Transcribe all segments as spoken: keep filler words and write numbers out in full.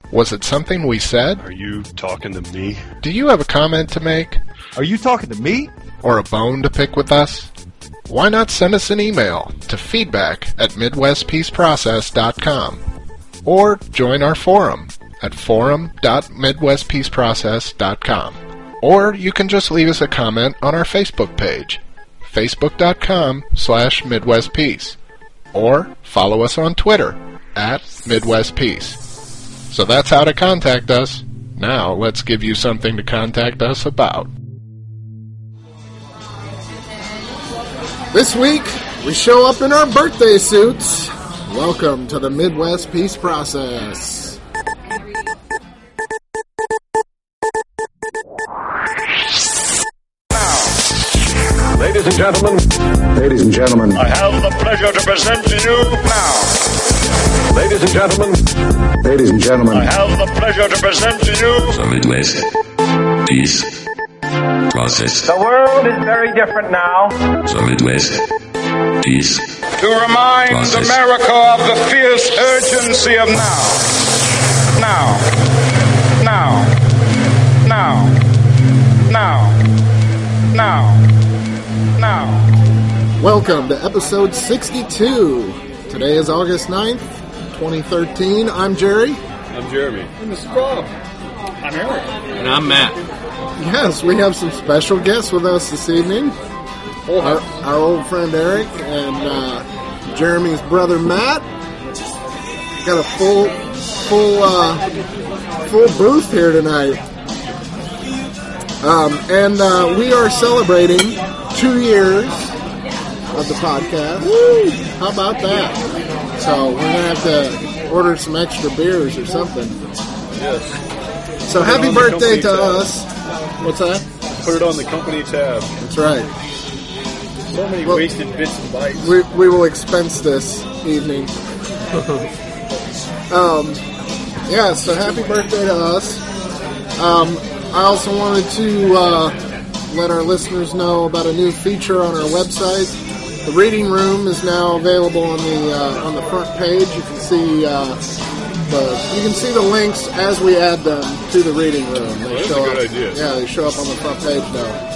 Was it something we said? Are you talking to me? Do you have a comment to make? Are you talking to me? Or a bone to pick with us? Why not send us an email to feedback at midwest peace process dot com or join our forum at forum dot midwest peace process dot com. Or you can just leave us a comment on our Facebook page, facebook dot com slash midwest peace, or follow us on Twitter at midwest peace. So that's how to contact us. Now let's give you something to contact us about. This week, we show up in our birthday suits. Welcome to the Midwest Peace Process. Ladies and gentlemen. Ladies and gentlemen. I have the pleasure to present to you now. Ladies and gentlemen. Ladies and gentlemen. I have the pleasure to present to you the Midwest Peace Process. The world is very different now. The Midwest Peace To remind Process. America of the fierce urgency of now. Now. Now. Now. Now. Now. Now. Welcome to episode sixty-two. Today is August ninth, twenty thirteen. I'm Jerry. I'm Jeremy. I'm Mister Bob. I'm Eric. And I'm Matt. Yes, we have some special guests with us this evening. Our, our old friend Eric and uh, Jeremy's brother Matt. Got a full, full, uh, full booth here tonight. Um, and uh, we are celebrating two years of the podcast. Woo! How about that? So we're gonna have to order some extra beers or something. Yes. So happy birthday to us. What's that? Put it on the company tab. That's right. So many Well, wasted bits and bytes. We we will expense this evening. um, yeah. So happy birthday to us. Um, I also wanted to uh, let our listeners know about a new feature on our website. The reading room is now available on the uh, on the front page. You can see uh, the you can see the links as we add them to the reading room. They That's show a good up, idea. Yeah, they show up on the front page now.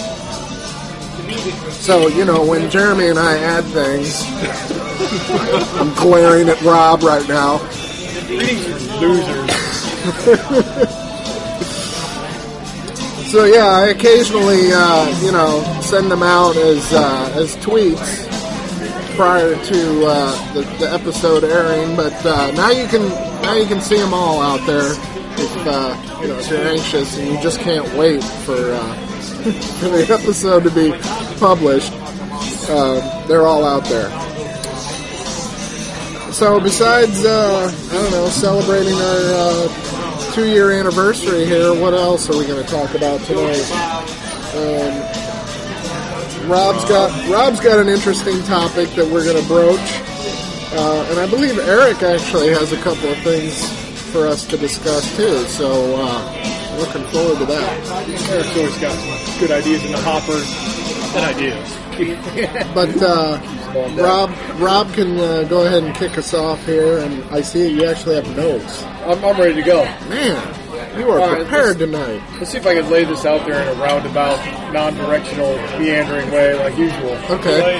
So you know when Jeremy and I add things, I'm glaring at Rob right now. Losers. So yeah, I occasionally, uh, you know, send them out as uh, as tweets prior to uh, the, the episode airing. But uh, now you can now you can see them all out there if uh, you know if you're anxious and you just can't wait for uh, for the episode to be published. Uh, they're all out there. So besides, uh, I don't know, celebrating our uh, two-year anniversary here, what else are we going to talk about tonight? Um, Rob's got Rob's got an interesting topic that we're going to broach, uh, and I believe Eric actually has a couple of things for us to discuss too. So uh, looking forward to that. Eric's always got some good ideas in the hopper. And ideas. But uh, Rob, Rob can uh, go ahead and kick us off here, and I see you actually have notes. I'm, I'm ready to go. Man, you are All right, prepared tonight. Let's see if I can lay this out there in a roundabout, non-directional, meandering way like usual. Okay.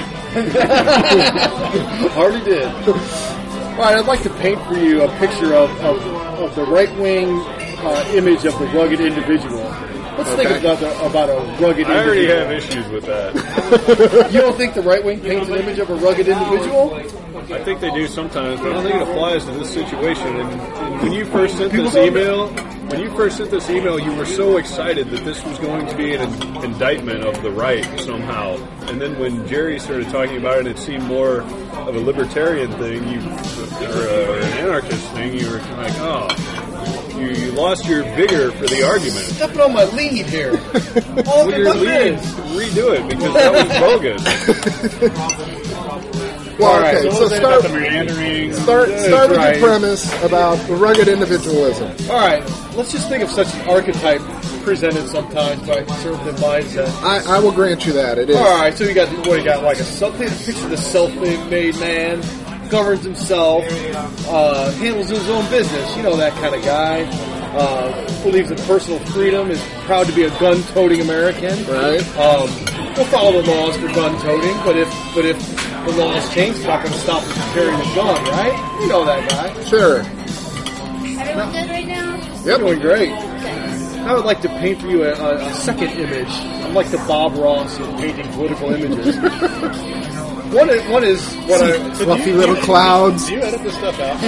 Already did. All right, I'd like to paint for you a picture of, of, of the right-wing uh, image of the rugged individual. Let's Okay. think about, the, about a rugged I already individual. have issues with that. You don't think the right wing paints an image of a rugged individual? I think they do sometimes, but I don't think it applies to this situation. And, and when you first sent this email, when you first sent this email, you were so excited that this was going to be an in- indictment of the right somehow. And then when Jerry started talking about it, it seemed more of a libertarian thing, you or, uh, or an anarchist thing. You were like, oh. You, you lost your vigor for the argument. Stepping on my lead here. Well, All the your lead, buttons. redo it because that was bogus. Well, All right, okay, so so what was it start, about the meandering? start, That's start with right. the premise about the rugged individualism. All right, let's just think of such an archetype presented sometimes by conservative mindset. I, I will grant you that, it is. All right, so you got what you got, like a self, picture the self-made man. governs himself, uh, handles his own business. You know that kind of guy. Uh, believes in personal freedom, is proud to be a gun-toting American. Right. Um, we'll follow the laws for gun-toting, but if but if the laws change, it's not going to stop him from carrying a gun, right? You know that guy. Sure. Everyone good right now? Yep, doing great. I would like to paint for you a, a, a second image. I'm like the Bob Ross of painting political images. One is, one is what I... Fluffy little clouds. Do you edit this stuff out?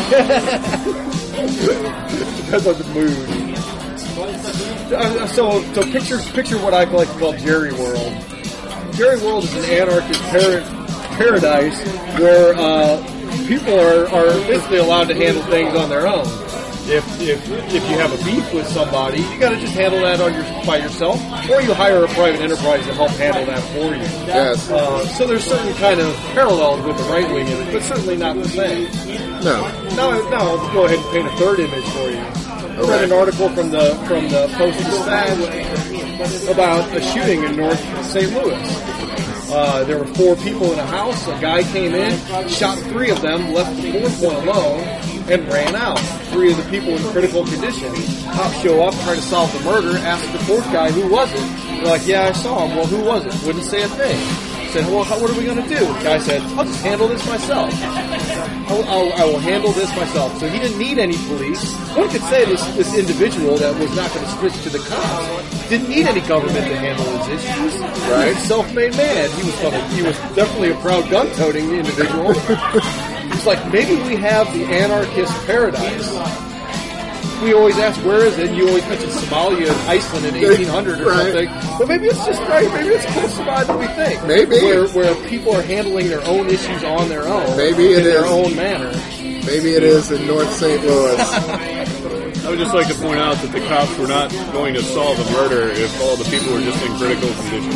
Depends on the mood. Uh, so, so picture picture what I like to call Jerry World. Jerry World is an anarchist par- paradise where uh, people are, are basically allowed to handle things on their own. If if if you have a beef with somebody, you got to just handle that on your by yourself, or you hire a private enterprise to help handle that for you. Yes. Uh, so there's certain kind of parallels with the right wing image, but certainly not the same. No. Now, now I'll go ahead and paint a third image for you. I read an article from the from the Post-Dispatch about a shooting in North Saint Louis. Uh, there were four people in a house. A guy came in, shot three of them, left the fourth one alone, and ran out. Three of the people in critical condition. Cops show up, try to solve the murder, ask the fourth guy who was it. They're like, yeah, I saw him. Well, who was it? Wouldn't say a thing. Said, well, how, what are we going to do? The guy said, I'll just handle this myself. I'll, I'll, I will handle this myself. So he didn't need any police. One could say this, this individual that was not going to switch to the cops didn't need any government to handle his issues. Right. He was a self-made man. He was, gonna, he was definitely a proud gun-toting individual. It's like, maybe we have the anarchist paradise. We always ask, where is it? You always mention Somalia and Iceland in eighteen hundred or Right. something. But maybe it's just right. Maybe it's closer by than we think. Maybe. Where, where people are handling their own issues on their own. Maybe it in their is. own manner. Maybe it is in North Saint Louis. I would just like to point out that the cops were not going to solve a murder if all the people were just in critical condition.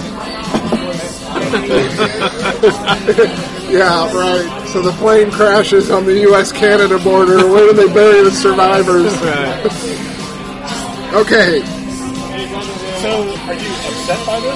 Yeah, right. So the plane crashes on the U S Canada border. Where do they bury the survivors? Okay. So, are you upset by this?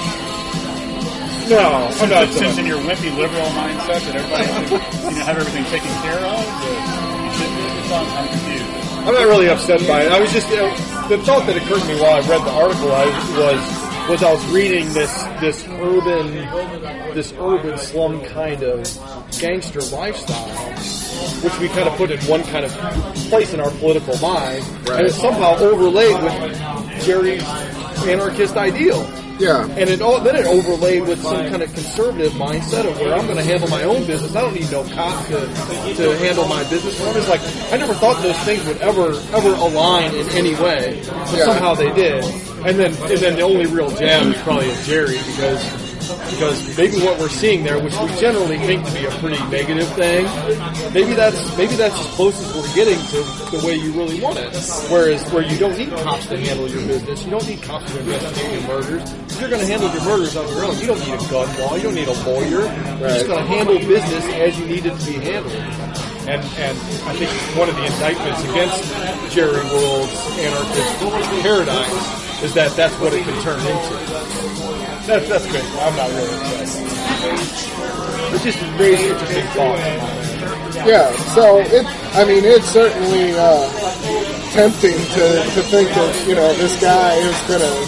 No, I'm not. Since in your wimpy liberal mindset that everybody should, you know, have everything taken care of, that you shouldn't. It's not, I'm confused. I'm not really upset by it. I was just, you know, the thought that occurred to me while I read the article I was was I was reading this this urban this urban slum kind of gangster lifestyle, which we kind of put in one kind of place in our political mind, Right. and it's somehow overlaid with Jerry's anarchist ideal. Yeah. And it all, then it overlaid with some kind of conservative mindset of where I'm going to handle my own business. I don't need no cop to to handle my business for me. It's like, I never thought those things would ever ever align in any way, but Yeah. somehow they did. And then and then the only real jam is probably at Jerry, because because maybe what we're seeing there, which we generally think to be a pretty negative thing, maybe that's maybe that's as close as we're getting to the way you really want it. Whereas where you don't need cops to handle your business, you don't need cops to investigate your murders. You're going to handle your murders on your own. You don't need a gun law. You don't need a lawyer. You're just going to handle business as you need it to be handled. And and I think one of the indictments against Jerry World's anarchist paradise is that that's what it can turn into. That's that's good. I'm not really upset. It's just very interesting thought. Yeah, so it, I mean, it's certainly uh, tempting to, to think that, you know, this guy is going to,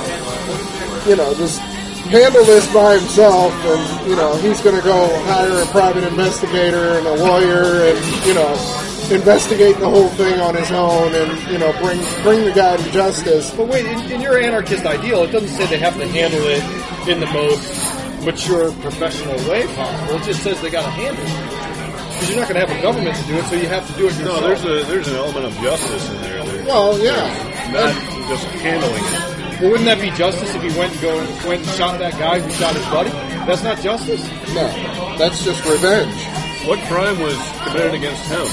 you know, just handle this by himself, and, you know, he's going to go hire a private investigator and a lawyer and, you know, investigate the whole thing on his own and, you know, bring bring the guy to justice. But wait, in, in your anarchist ideal, it doesn't say they have to handle it in the most mature, professional way possible. It just says they got to handle it. Because you're not going to have a government to do it, so you have to do it yourself. No, there's a there's an element of justice in there. There's Well, yeah. not just handling it. Well, wouldn't that be justice if he went and go went and shot that guy who shot his buddy? That's not justice. No, that's just revenge. What crime was committed against him?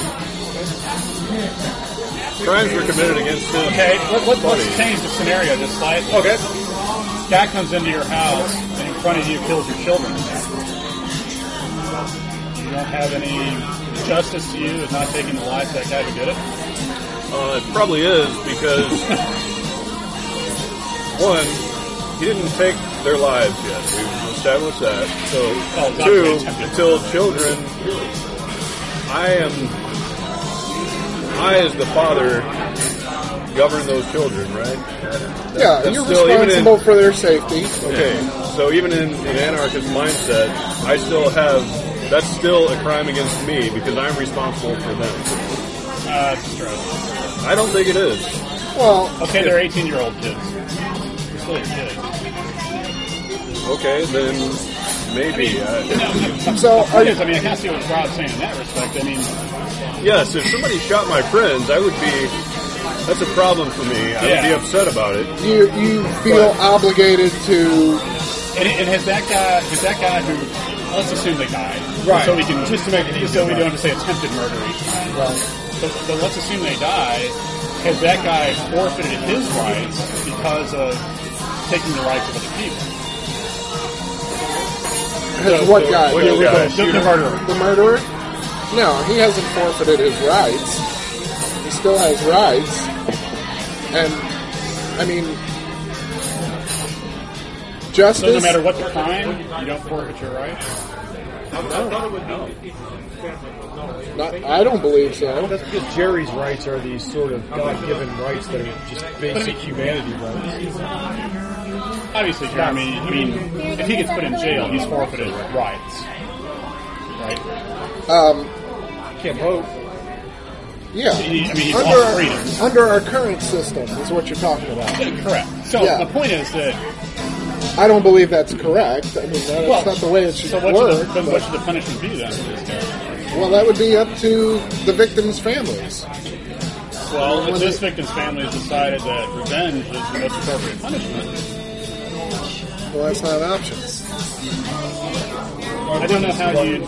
Crimes were committed against him. Okay, let, let, let's change the scenario just slightly. Okay. Guy comes into your house and in front of you kills your children. You don't have any justice to you in not taking the life of that guy who did it? Uh, it probably is because, one, he didn't take their lives yet. We've established that. So, Oh, two, not until children I am, I as the father, govern those children, right? That, Yeah, that's you're still, even responsible in, for their safety. Okay, so even in an anarchist mindset, I still have, that's still a crime against me because I'm responsible for them. Uh, it's a stretch. I don't think it is. Well, Okay, they're eighteen-year-old kids. They're still kids. Okay, then maybe. Uh, so are you, I mean, I can't see what Rob's saying in that respect. I mean, yes, if somebody shot my friends, I would be, that's a problem for me. I Yeah. would be upset about it. you you feel But- obligated to and, and has that guy, has that guy who, let's assume they died, Right. So we can Just to make it easy. so we don't have to say attempted murder each time. Right. So, so let's assume they die. Has that guy forfeited his rights because of taking the rights of other people? has what guy? Which The, guy? The, the murderer. the murderer? No, he hasn't forfeited his rights. He still has rights. And I mean, justice. So no matter what the crime, you don't forfeit your rights? Not, I don't believe so. That's because Jerry's rights are these sort of God-given rights that are just basic humanity rights. Obviously, Jeremy, I mean, if he gets put in jail, he's forfeited rights. Right? Um, Can't vote. yeah. He, I mean, he's Under lost our, freedoms. under our current system is what you're talking about. Correct. So Yeah. the point is that, I don't believe that's correct. I mean, that's well, not the way it should so what work. should, the, then what but- should the punishment be then? for this guy? well, that would be up to the victims' families. Well, if Was this it- victim's family has decided that revenge is the most appropriate punishment, Well, that's not an option. I don't know how you.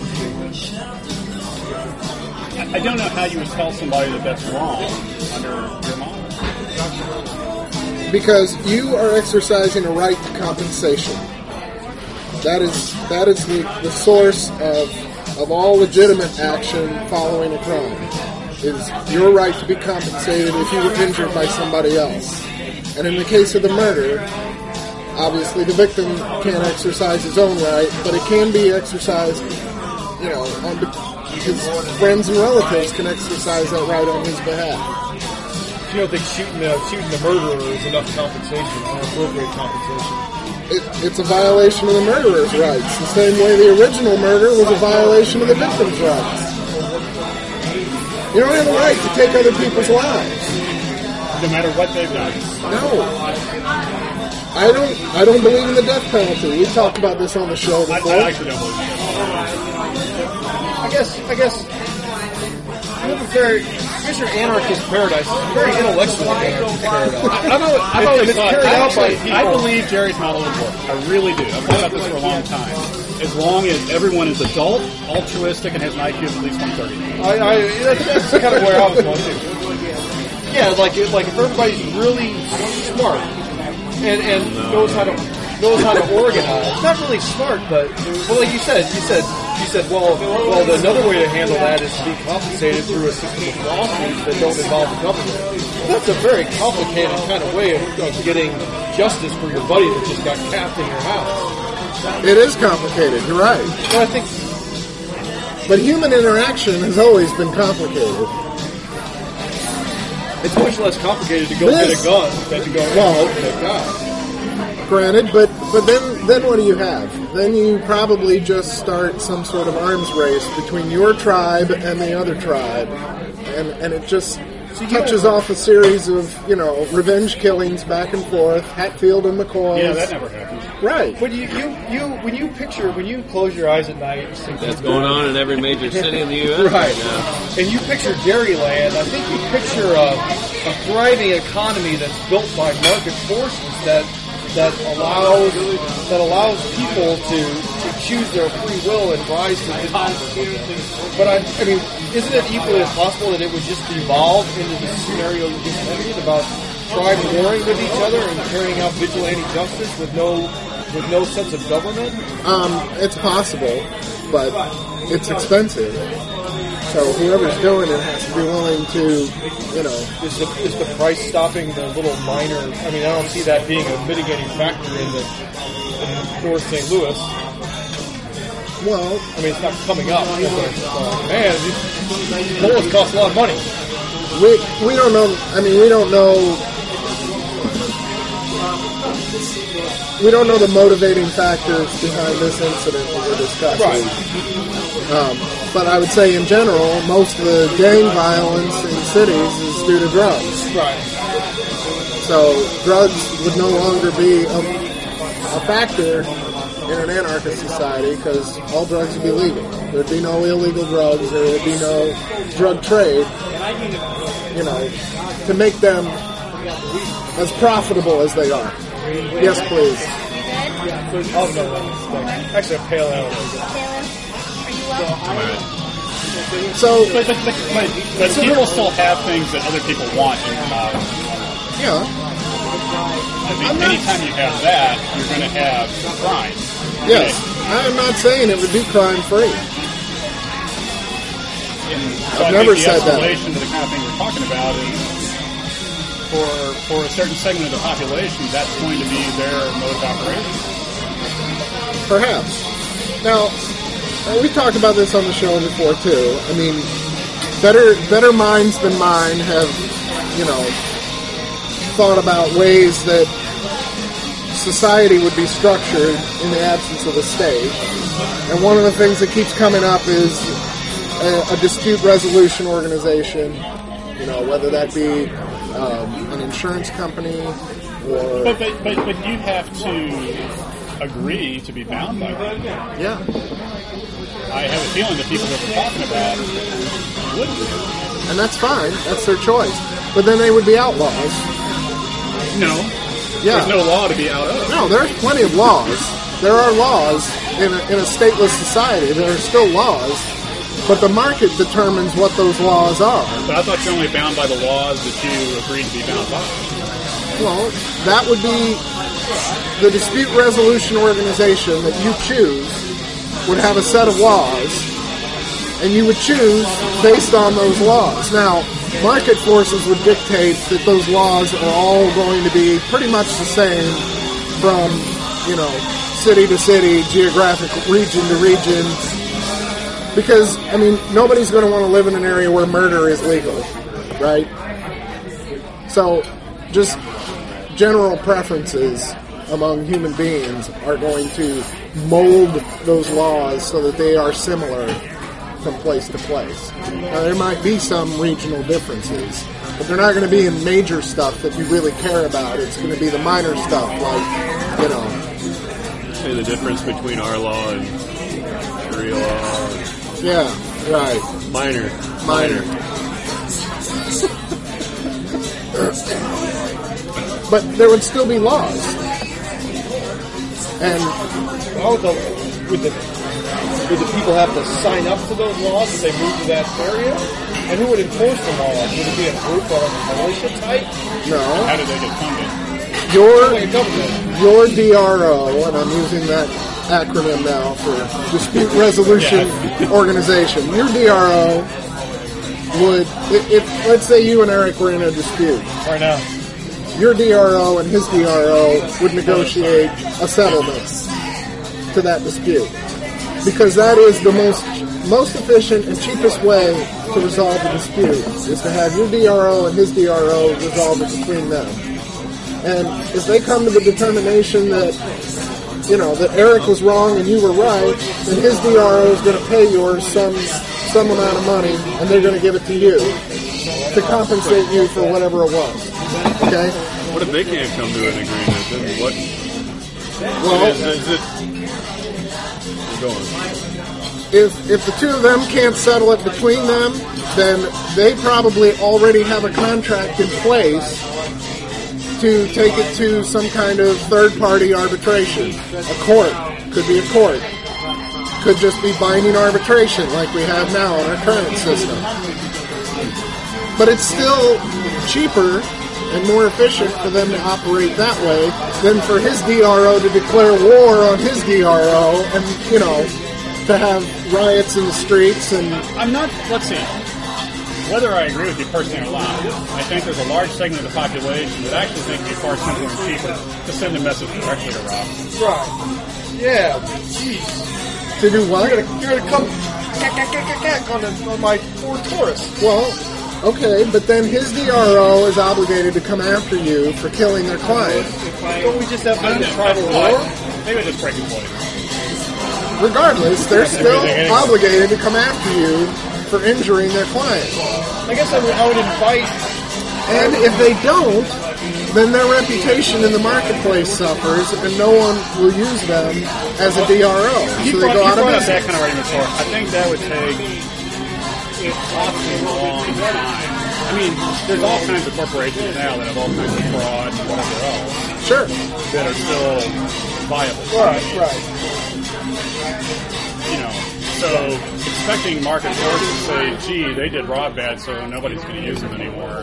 I don't know how you would tell somebody that that's wrong under your model. Because you are exercising a right to compensation. That is that is the, the source of of all legitimate action following a crime. Is your right to be compensated if you were injured by somebody else. And in the case of the murder, obviously the victim can't exercise his own right, but it can be exercised, you know, on his friends and relatives can exercise that right on his behalf. You don't think shooting the, shooting the murderer is enough compensation, or appropriate compensation? It, it's a violation of the murderer's rights, the same way the original murder was a violation of the victim's rights. You don't have the right to take other people's lives. No matter what they've done. No. I don't I don't believe in the death penalty. We talked about this on the show I, before. I actually don't believe that. I guess, I guess, you have a very, I guess your anarchist paradise is a very intellectual anarchist paradise. I've always, I've always It's thought, carried I, out by actually, I people. believe Jerry's model would work. I really do. I've thought about this for a long time. As long as everyone is adult, altruistic, and has an I Q of at least one thirty. I, I, that's, that's kind of where I was going to. Yeah, like if, like if everybody's really smart and and knows how to knows how to organize, not really smart, but well, like you said, you said you said well, well, another way to handle that is to be compensated through a system of lawsuits that don't involve the government. That's a very complicated kind of way of, of getting justice for your buddy that just got capped in your house. It is complicated, you're right. But I think But human interaction has always been complicated. it's much less complicated to go This- get a gun than to go Well- open a gun. Granted, but but then then what do you have? Then you probably just start some sort of arms race between your tribe and the other tribe, and and it just touches off a series of you know revenge killings back and forth, Hatfield and McCoy. Yeah, that never happens. Right. When you, you, you when you picture when you close your eyes at night, and think That's going on in every major city in the U S right now. and you picture Dairyland, I think you picture a, a thriving economy that's built by market forces that that allows that allows people to, to choose their free will and rise to the top. But I, I mean, isn't it equally possible that it would just evolve into the scenario you just mentioned about tribes warring with each other and carrying out vigilante justice with no with no sense of government? Um, it's possible, but it's expensive. So whoever's doing it has to be willing to, you know. Is the is the price stopping the little minor? I mean, I don't see that being a mitigating factor in the in North Saint Louis. Well, I mean, it's not coming up. But, uh, man, these bullets cost a lot of money. we we don't know. I mean, we don't know. We don't know the motivating factors behind this incident that we're discussing. Right. Um, but I would say, in general, most of the gang violence in cities is due to drugs. Right. So drugs would no longer be a, a factor in an anarchist society because all drugs would be legal. There'd be no illegal drugs. There would be no drug trade, you know, to make them as profitable as they are. Yes, please. Oh, no, no. Actually, a pale ale. So, But, but, but, but, but people still have things that other people want in their lives. yeah, I think anytime you have that, you're going to have crime. yes. I'm not saying it would be crime-free. So I've I never think said the that. escalation to the kind of thing we're talking about is for for a certain segment of the population, that's going to be their mode of operation. Perhaps. Now, uh, we talked about this on the show before too. I mean, better better minds than mine have, you know, thought about ways that society would be structured in the absence of the state. And one of the things that keeps coming up is a, a dispute resolution organization. You know, whether that be um, an insurance company or But, but but but you have to agree to be bound by that. yeah. I have a feeling the people that we're talking about wouldn't. And that's fine. That's their choice. But then they would be outlaws. No. Yeah. There's no law to be out of. No, there's plenty of laws. There are laws in a, in a stateless society. There are still laws. But the market determines what those laws are. But I thought you're only bound by the laws that you agreed to be bound by. Well, that would be the dispute resolution organization that you choose would have a set of laws, and you would choose based on those laws. Now, market forces would dictate that those laws are all going to be pretty much the same from, you know, city to city, geographic region to region. Because, I mean, nobody's going to want to live in an area where murder is legal, right? So, just general preferences among human beings are going to mold those laws so that they are similar from place to place. Now, there might be some regional differences, but they're not going to be in major stuff that you really care about. It's going to be the minor stuff, like, you know... Say the difference between our law and Sharia law. Yeah, right. Minor. Minor. But there would still be laws. And How would the, would the would the people have to sign up to those laws if they move to that area? And who would enforce the laws? Would it be a group or a militia type? no, How did they get funded? your Like a government. your D R O, and I'm using that acronym now for Dispute Resolution Organization. Your D R O would, if, if let's say you and Eric were in a dispute, Right now. your D R O and his D R O would negotiate a settlement to that dispute. Because that is the most most efficient and cheapest way to resolve a dispute, is to have your D R O and his D R O resolve it between them. And if they come to the determination that, you know, that Eric was wrong and you were right, then his D R O is going to pay yours some some amount of money, and they're going to give it to you to compensate you for whatever it was. Okay? What if they can't come to an agreement? Then what? Well, Is, is it? We're going. if if the two of them can't settle it between them, then they probably already have a contract in place to take it to some kind of third-party arbitration. A court. Could be a court. Could just be binding arbitration like we have now in our current system. But it's still cheaper and more efficient for them to operate that way than for his D R O to declare war on his D R O and, you know, to have riots in the streets and... I'm not, let's see, whether I agree with you personally or not, I think there's a large segment of the population that actually think it'd be far simpler and cheaper to send a message directly to Rob. Right. Yeah. Jeez. To do what? You're gonna, you're gonna come cack, cack, cack, cack, cack on, the, on my Ford Taurus. Well, okay, but then his D R O is obligated to come after you for killing their client. Don't we just have to tribal But war? maybe just breaking point. Regardless, they're still Everything. obligated to come after you for injuring their client. I guess I would, I would invite. And if they don't, then their reputation in the marketplace suffers, and no one will use them as a D R O. You So they brought, go you out of brought up that business. kind of argument before. I think that would take it awfully long time. I mean, there's all kinds of corporations now that have all kinds of fraud and whatever else Sure. that are still viable. Right, right. You know, so expecting market forces to say, gee, they did Rob bad, so nobody's going to use them anymore.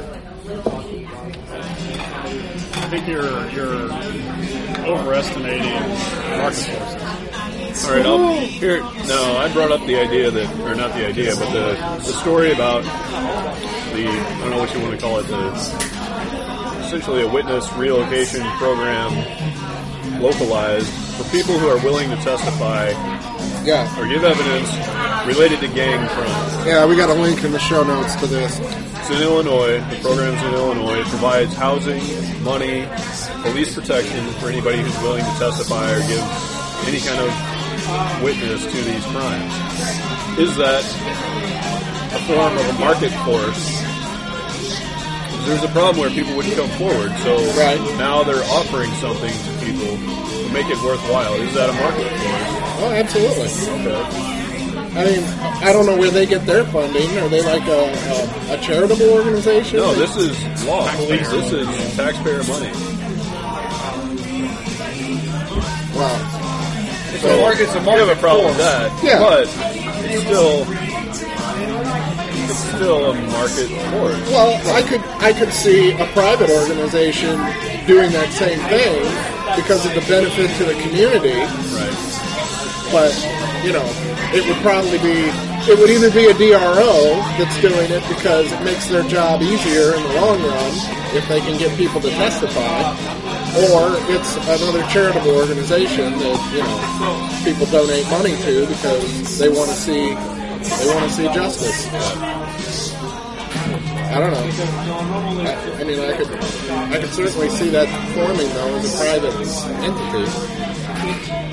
I think you're you're overestimating market forces. All right, I'll, here. No, I brought up the idea that, or not the idea, but the the story about the I don't know what you want to call it, the essentially a witness relocation program, localized for people who are willing to testify Yeah. or give evidence related to gang crimes. Yeah, we got a link in the show notes to this. It's in Illinois. The program's in Illinois. It provides housing, money, police protection for anybody who's willing to testify or give any kind of witness to these crimes. Is that a form of a market force? There's a problem where people wouldn't come forward, so Right. now they're offering something to people to make it worthwhile. Is that a market force? Oh, absolutely. Okay. I mean, I don't know where they get their funding. Are they like a, a, a charitable organization? No, this is law. This is taxpayer money. Wow. It's a market. It's a We market have a problem with force. that, Yeah. but it's still it's still a market force. Well, I could I could see a private organization doing that same thing because of the benefit to the community. Right. But you know, it would probably be it would either be a D R O that's doing it because it makes their job easier in the long run if they can get people to testify, or it's another charitable organization that you know people donate money to because they want to see they want to see justice. I don't know. I, I mean, I could I could certainly see that forming though as a private entity.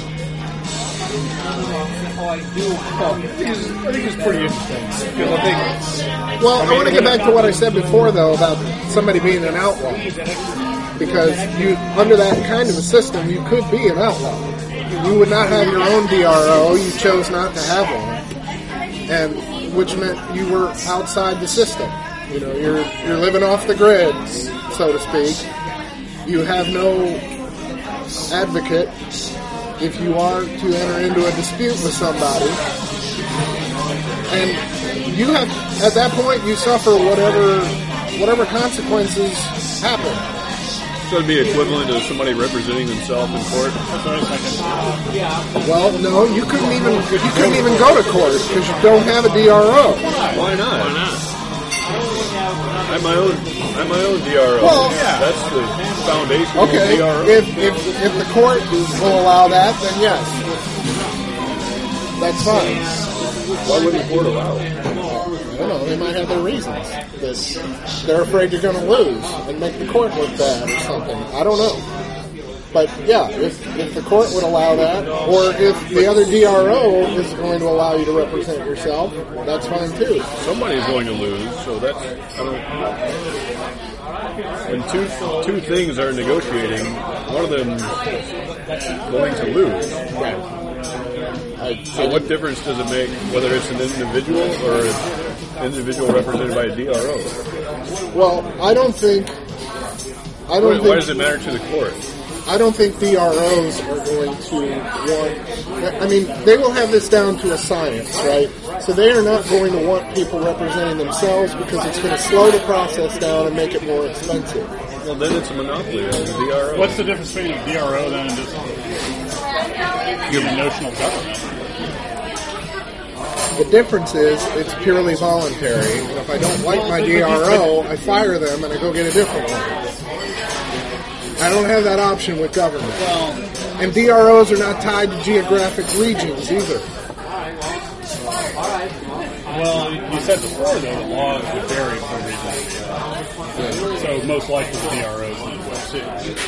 I think it's, I think it's pretty interesting because I think. Well, I want to get back to what I said before, though, about somebody being an outlaw. Because you, under that kind of a system, you could be an outlaw. You would not have your own D R O. You chose not to have one, and which meant you were outside the system. You know, you're you're living off the grid, so to speak. You have no advocate if you are to enter into a dispute with somebody. And you have, at that point, you suffer whatever whatever consequences happen. So it'd be equivalent to somebody representing themselves in court. Well, no, you couldn't even you couldn't even go to court because you don't have a D R O. Why not? Why not? I have my own. I have my own D R O. Well, yeah. That's the foundation Okay, of D R O. if, if if the court will allow that, then yes, that's fine. Why wouldn't the court allow it? I don't know. They might have their reasons. That they're afraid you're going to lose and make the court look bad or something. I don't know. But yeah, if if the court would allow that, or if the other D R O is going to allow you to represent yourself, that's fine too. Somebody's going to lose, so that's. I don't, when two two things are negotiating, one of them's going to lose. I, So what difference does it make whether it's an individual or an individual represented by a D R O? Well, I don't think. I don't Why, think. why does it matter to the court? I don't think D R Os are going to want. I mean, they will have this down to a science, right? So they are not going to want people representing themselves because it's going to slow the process down and make it more expensive. Well, then it's a monopoly of the D R O. What's the difference between a D R O then and just a notional government? The difference is it's purely voluntary, and if I don't like my D R O, I fire them and I go get a different one. I don't have that option with government. And D R Os are not tied to geographic regions either. Well, you said before, though, that laws would vary from region to region. So most likely the D R Os will too.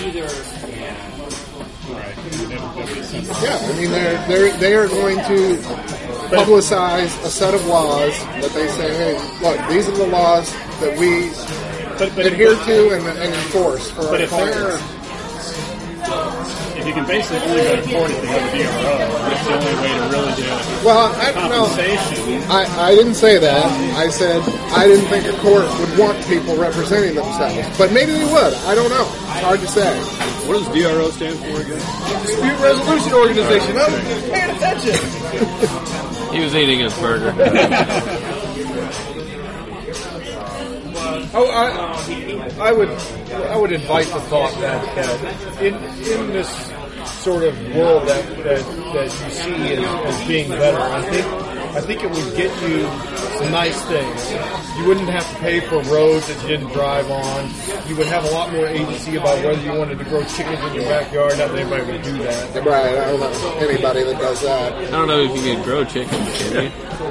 Right. Yeah, I mean, they're, they're, they are going to publicize a set of laws that they say, hey, look, these are the laws that we but, but adhere if, to and, and enforce for but our if they're, clients. if you can basically only go to court if you have a D R O, that's the only way to really do it. Well, I, no, I, I didn't say that. I said I didn't think a court would want people representing themselves. But maybe they would. I don't know. It's hard to say. What does D R O stand for again? Dispute Resolution Organization. I was paying attention. He was eating his burger. Oh, I, I would, I would invite the thought that, that in in this sort of world that that, that you see as, as being better, I think I think it would get you some nice things. You wouldn't have to pay for roads that you didn't drive on. You would have a lot more agency about whether you wanted to grow chickens in your backyard. Not that anybody would do that. Right, I don't know anybody that does that. I don't know if you can grow chickens, can you?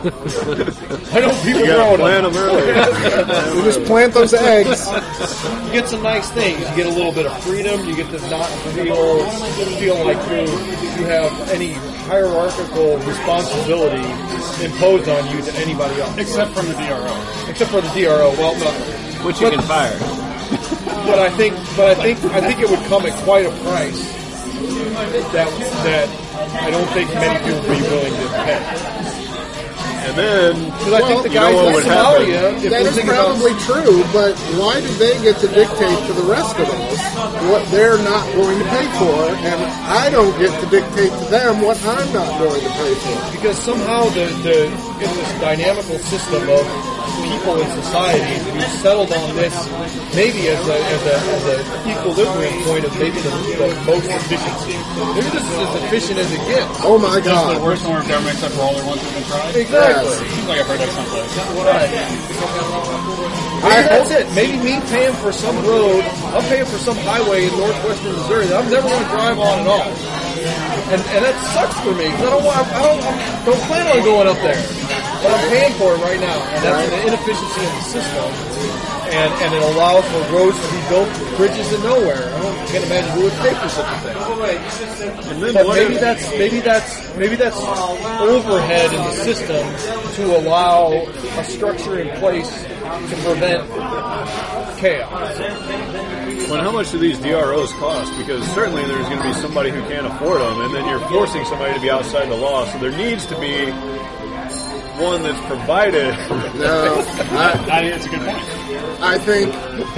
I know people grow plant them earlier. You just plant those eggs. You get some nice things. You get a little bit of freedom. You get to not feel feel like you you have any hierarchical responsibility imposed on you to anybody else, except from the D R O. Except for the D R O. Well, no, which you but, can fire. But I think, but I think, I think it would come at quite a price that that I don't think many people would be willing to pay. And then, because I think the guys you know in Somalia, if that is probably about, true, but why do they get to dictate to the rest of us what they're not going to pay for, and I don't get to dictate to them what I'm not going to pay for? Because somehow the, the in this dynamical system of people in society, we've settled on this maybe as a as a, as a equilibrium point of maybe the, the most efficiency. Maybe this is as efficient as it gets. Oh my This is God! the worst form of government except for all the ones that have been tried. Exactly. Seems like I've heard that someplace. Right. Maybe that's it. Maybe me paying for some road, I'm paying for some highway in northwestern Missouri that I'm never going to drive on at all. And and that sucks for me because I don't want, I don't, I don't plan on going up there. But I'm paying for it right now, and that's an inefficiency of the system. And and it allows for roads to be built, bridges to nowhere. I don't, can't imagine who would pay for such a thing. and then But what maybe if- that's maybe that's maybe that's overhead in the system to allow a structure in place to prevent chaos. Well, how much do these D R Os cost? Because certainly there's going to be somebody who can't afford them, and then you're forcing somebody to be outside the law. So there needs to be one that's provided. No, I, I think it's a good point. I think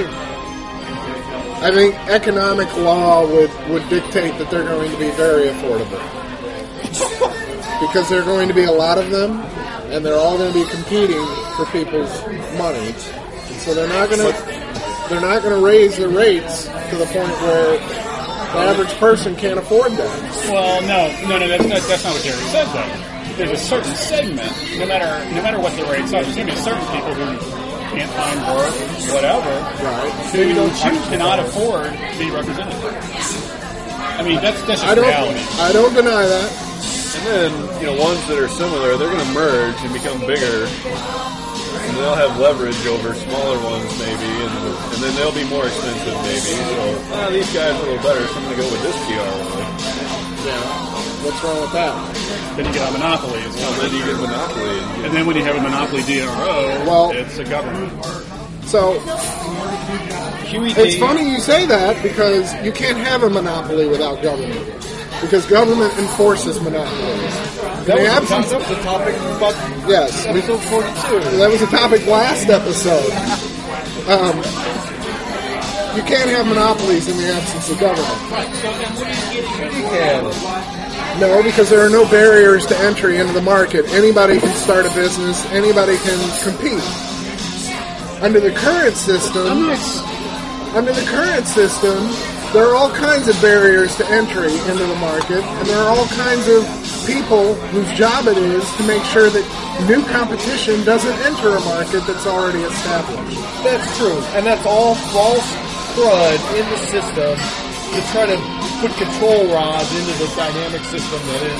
I think economic law would, would dictate that they're going to be very affordable because there are going to be a lot of them, and they're all going to be competing for people's money. And so they're not going to they're not going to raise the rates to the point where the average person can't afford them. Well, no, no, no, that's not, that's not what Jerry said, though. There's a certain segment, no matter no matter what the rates are, there's going to be certain people who can't find work, whatever, Right. who don't choose, cannot afford to be represented. I mean, that's, that's just I don't reality. I don't deny that. And then, you know, ones that are similar, they're going to merge and become bigger. And they'll have leverage over smaller ones, maybe, and, and then they'll be more expensive, maybe. So, ah, these guys are a little better, so I'm going to go with this D R O. Yeah. What's wrong with that? Then you get a monopoly as well. And then you get monopoly. And, And then when you have a monopoly D R O, Well- it's a government. So it's funny you say that because you can't have a monopoly without government. Because government enforces monopolies. That In the was, a, absence- that was a topic about Yes, we- episode forty-two. that was a topic last episode. Um, you can't have monopolies in the absence of government. You can. No, because there are no barriers to entry into the market. Anybody can start a business. Anybody can compete. Under the current system, under the current system, there are all kinds of barriers to entry into the market, and there are all kinds of people whose job it is to make sure that new competition doesn't enter a market that's already established. That's true, and that's all false crud in the system to try to put control rods into the dynamic system that is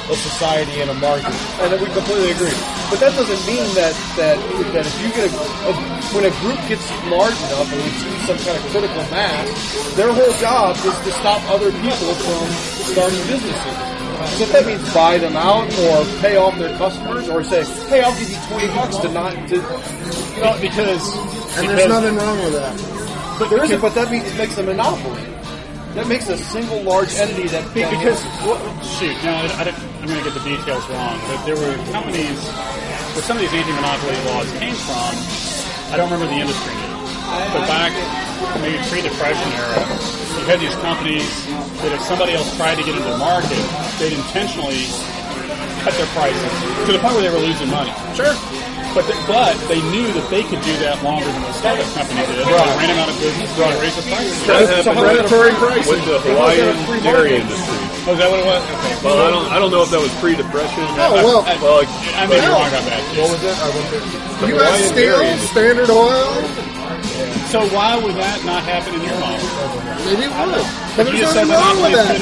a society and a market, and we completely agree. But that doesn't mean that that that if you get a, a when a group gets large enough and we see some kind of critical mass, their whole job is to stop other people from starting businesses. So if that means buy them out or pay off their customers or say, hey, I'll give you twenty bucks to not to, you know, because and because, there's nothing wrong with that. But there isn't. But that means makes a monopoly. That makes a single large entity that because well, shoot. Now I, I I'm going to get the details wrong, but there were companies where some of these anti-monopoly laws came from. I don't remember the industry name, but back maybe pre-depression era, you had these companies that if somebody else tried to get into the market, they'd intentionally cut their prices to the point where they were losing money. Sure. But they, but they knew that they could do that longer than the startup company did. Right. They ran them out of business, right. They raised the prices. That happened predatory pricing with the Hawaiian dairy industry. Oh, is that what it was? Okay. Well, I don't, I don't know if that was pre-depression. Oh, well, I, I, well, I, I may be wrong about that. What was it? I went there. U S Steel, Standard Oil. So why would that not happen in your model? Maybe it would. But But there's nothing wrong with that.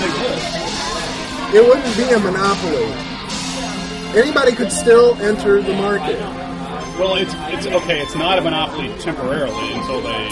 It wouldn't be a monopoly. Anybody could still enter the market. Well, it's it's okay. It's not a monopoly temporarily until they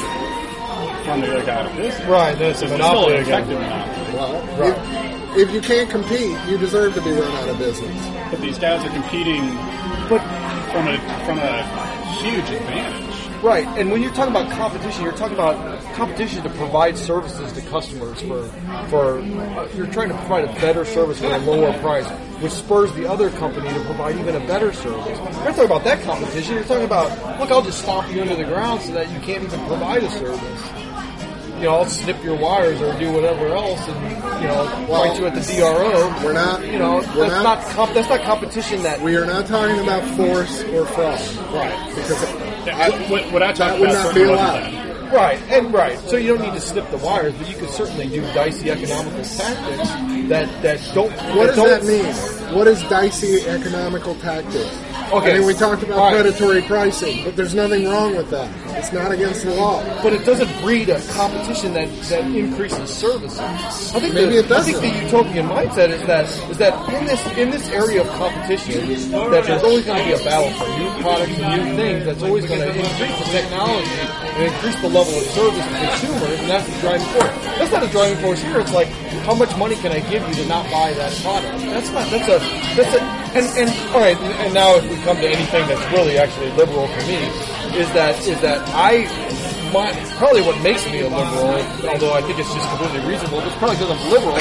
form the other guy out of business. Right. That's a It's monopoly still an again. effective monopoly. Well, Right. if, if you can't compete, you deserve to be run out of business. But these guys are competing, but from a from a huge advantage. Right, and when you're talking about competition, you're talking about competition to provide services to customers for, for uh, you're trying to provide a better service for a lower price, which spurs the other company to provide even a better service. You're not talking about that competition, you're talking about, look, I'll just stomp you into the ground so that you can't even provide a service. You know, I'll snip your wires or do whatever else, and you know, Well, fight you at the D R O. We're not, You know, we're that's not, not comp- that's not competition that. we are not talking about force or fraud. Right. Because I, what, what I talked that would about not be certainly allowed. wasn't that. Right, and right. So you don't need to snip the wires, but you can certainly do dicey economical tactics that, that don't. What does that don't, that mean? What is dicey economical tactics? Okay. I mean, we talked about All right. predatory pricing, but there's nothing wrong with that. It's not against the law. But it doesn't breed a competition that, that increases services. I think Maybe the, it doesn't. I think the utopian mindset is that is that in this in this area of competition, that there's always going to be a battle for new products and new things. That's always going to increase the technology and increase the level of service to consumers, and that's the driving force. That's not a driving force here. It's like, how much money can I give you to not buy that product? That's not. That's a. That's a. And, and all right. And now, if we come to anything that's really actually liberal for me, is that is that I. My, probably what makes me a liberal, although I think it's just completely reasonable, it's probably because I'm liberal,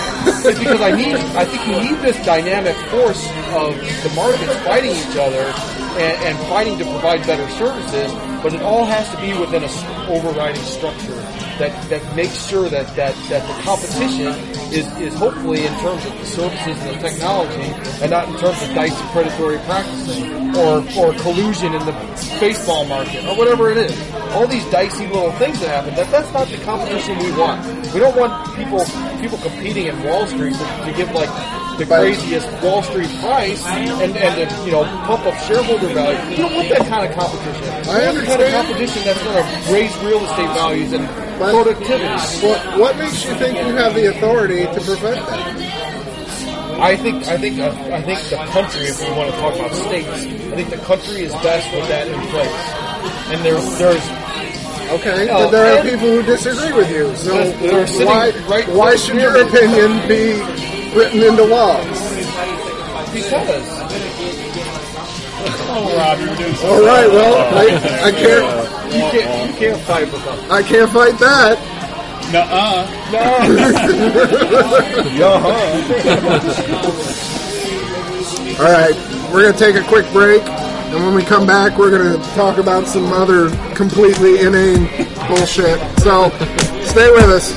is because I need, I think you need this dynamic force of the markets fighting each other and, and fighting to provide better services, but it all has to be within a s- overriding structure that, that makes sure that, that, that the competition is, is hopefully in terms of the services and the technology and not in terms of dicey predatory practicing or, or collusion in the baseball market or whatever it is. All these dicey little things that happen, that, that's not the competition we want. We don't want people people competing in Wall Street to, to give like the craziest Wall Street price and, and to, you know, pump up shareholder value. You don't want that kind of competition. You I want the kind of understand. competition that's going to raise real estate values and But productivity. What, what makes you think you have the authority to prevent that? I think I think uh, I think the country, if we want to talk about states, I think the country is best with that in place. And there, there's Okay, Oh, but there are and- people who disagree with you. So They're- they're sitting why, right why right should near your me. opinion be written into laws? because Oh, Rob, you were doing so All right, well, I, I can't, you can't you can't fight with them. I can't fight that. Nuh-uh. All right, we're gonna take a quick break, and when we come back, we're gonna talk about some other completely inane bullshit. So, stay with us.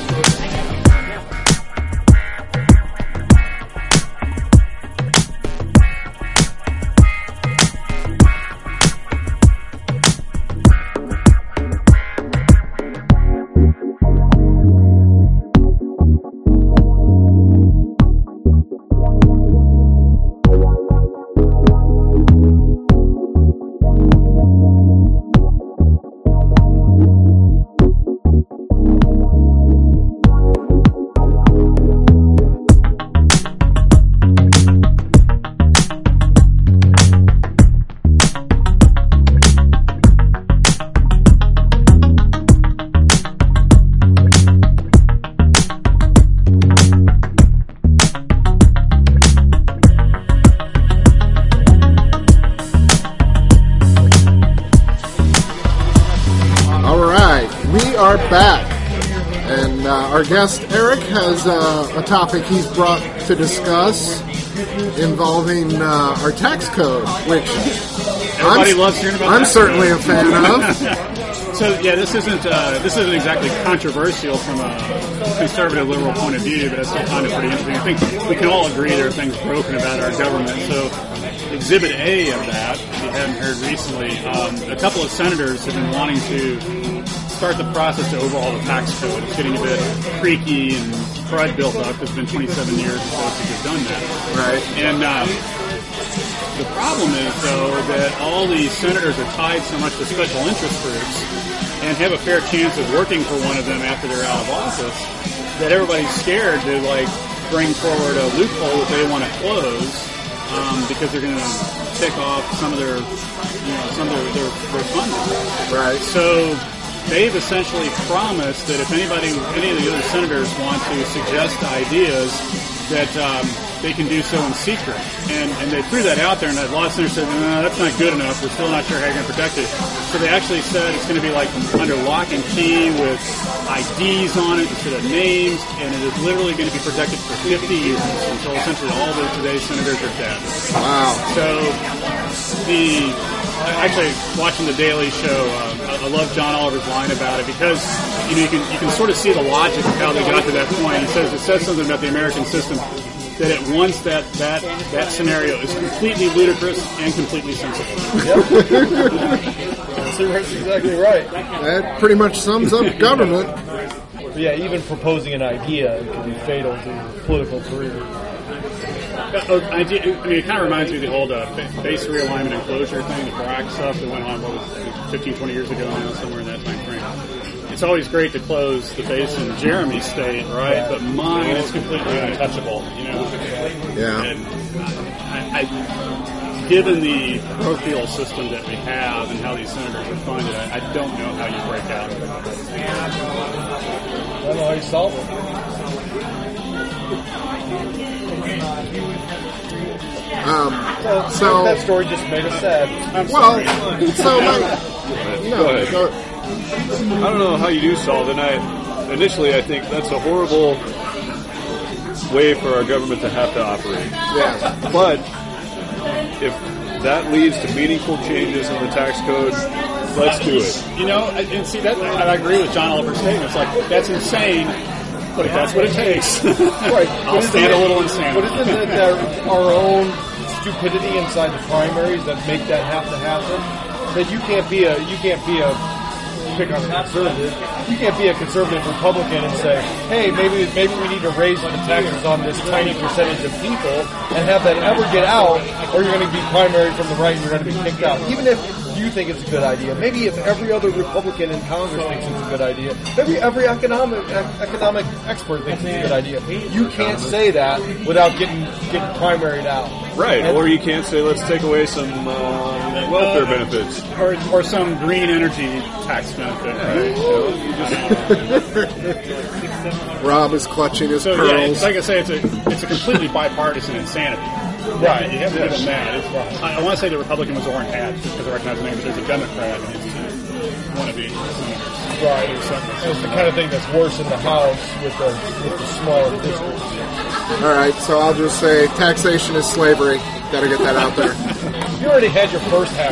And uh, our guest, Eric, has uh, a topic he's brought to discuss involving uh, our tax code, which Everybody I'm, loves hearing about I'm that. certainly a fan of. So yeah, this isn't uh, this isn't exactly controversial from a conservative liberal point of view, but it's still kind of pretty interesting. I think we can all agree there are things broken about our government. So Exhibit A of that, if you haven't heard recently, um, a couple of senators have been wanting to start the process to overhaul the tax code. It's getting a bit creaky and pride built up. It's been twenty-seven years or so since they've done that. Right. And um, the problem is, though, that all these senators are tied so much to special interest groups and have a fair chance of working for one of them after they're out of office, that everybody's scared to, like, bring forward a loophole that they want to close um, because they're going to take off some of their, you know, some of their, their, their funding. Right. So they've essentially promised that if anybody, any of the other senators want to suggest ideas, that um, they can do so in secret. And, and they threw that out there, and a lot of senators said, no, that's not good enough. We're still not sure how you're going to protect it. So they actually said it's going to be like under lock and key with I Ds on it instead of names, and it is literally going to be protected for fifty years until essentially all of today's senators are dead. Wow. So the... Actually, watching the Daily Show, uh, I love John Oliver's line about it because you know you can you can sort of see the logic of how they got to that point. He says it says something about the American system that at once that that that scenario is completely ludicrous and completely sensible. That's exactly right. That pretty much sums up government. But yeah, even proposing an idea can be fatal to your political career. Uh, I, do, I mean, it kind of reminds me of the old uh, base realignment and closure thing, the Barack stuff that went on, what was it, fifteen, twenty years ago now, somewhere in that time frame. It's always great to close the base in Jeremy's state, right? But mine is completely untouchable, you know? Yeah. And I, I, given the parochial system that we have and how these senators are funded, I, I don't know how you break out of it. I don't know how you solve it. Um, well, so that story just made us sad. I'm well, sorry. so like, Go no, ahead. go, I don't know how you do solve it. And I, initially, I think that's a horrible way for our government to have to operate. yeah, But if that leads to meaningful changes in the tax code, let's do it. You know, and see that I agree with John Oliver's statement. It's like that's insane, but if that's what it takes, Right. I'll stand a little insanity. But isn't it our, our own stupidity inside the primaries that make that have to happen? That you can't be a you can't be a pick on a conservative. You can't be a conservative Republican and say, hey, maybe maybe we need to raise the taxes on this tiny percentage of people and have that ever get out, or you're going to be primaried from the right and you're going to be kicked out. Even if you think it's a good idea, maybe if every other Republican in Congress thinks it's a good idea, maybe every economic economic expert thinks it's a good idea. You can't say that without getting getting primaried out. Right, And- or you can't say, let's take away some uh, welfare benefits. or, or some green energy tax benefit, right? So, Rob is clutching his so yeah, pearls. it's, like I say, it's a it's a completely bipartisan insanity. Right. You have to give them that. It's, I, I want to say the Republican was Orrin Hatch just because I recognize the name, but there's a Democrat and it's one of these senators. Right. It's the kind of thing that's worse in the House with the with the smaller districts. All right, so I'll just say taxation is slavery. Got to get that out there. You already had your first half.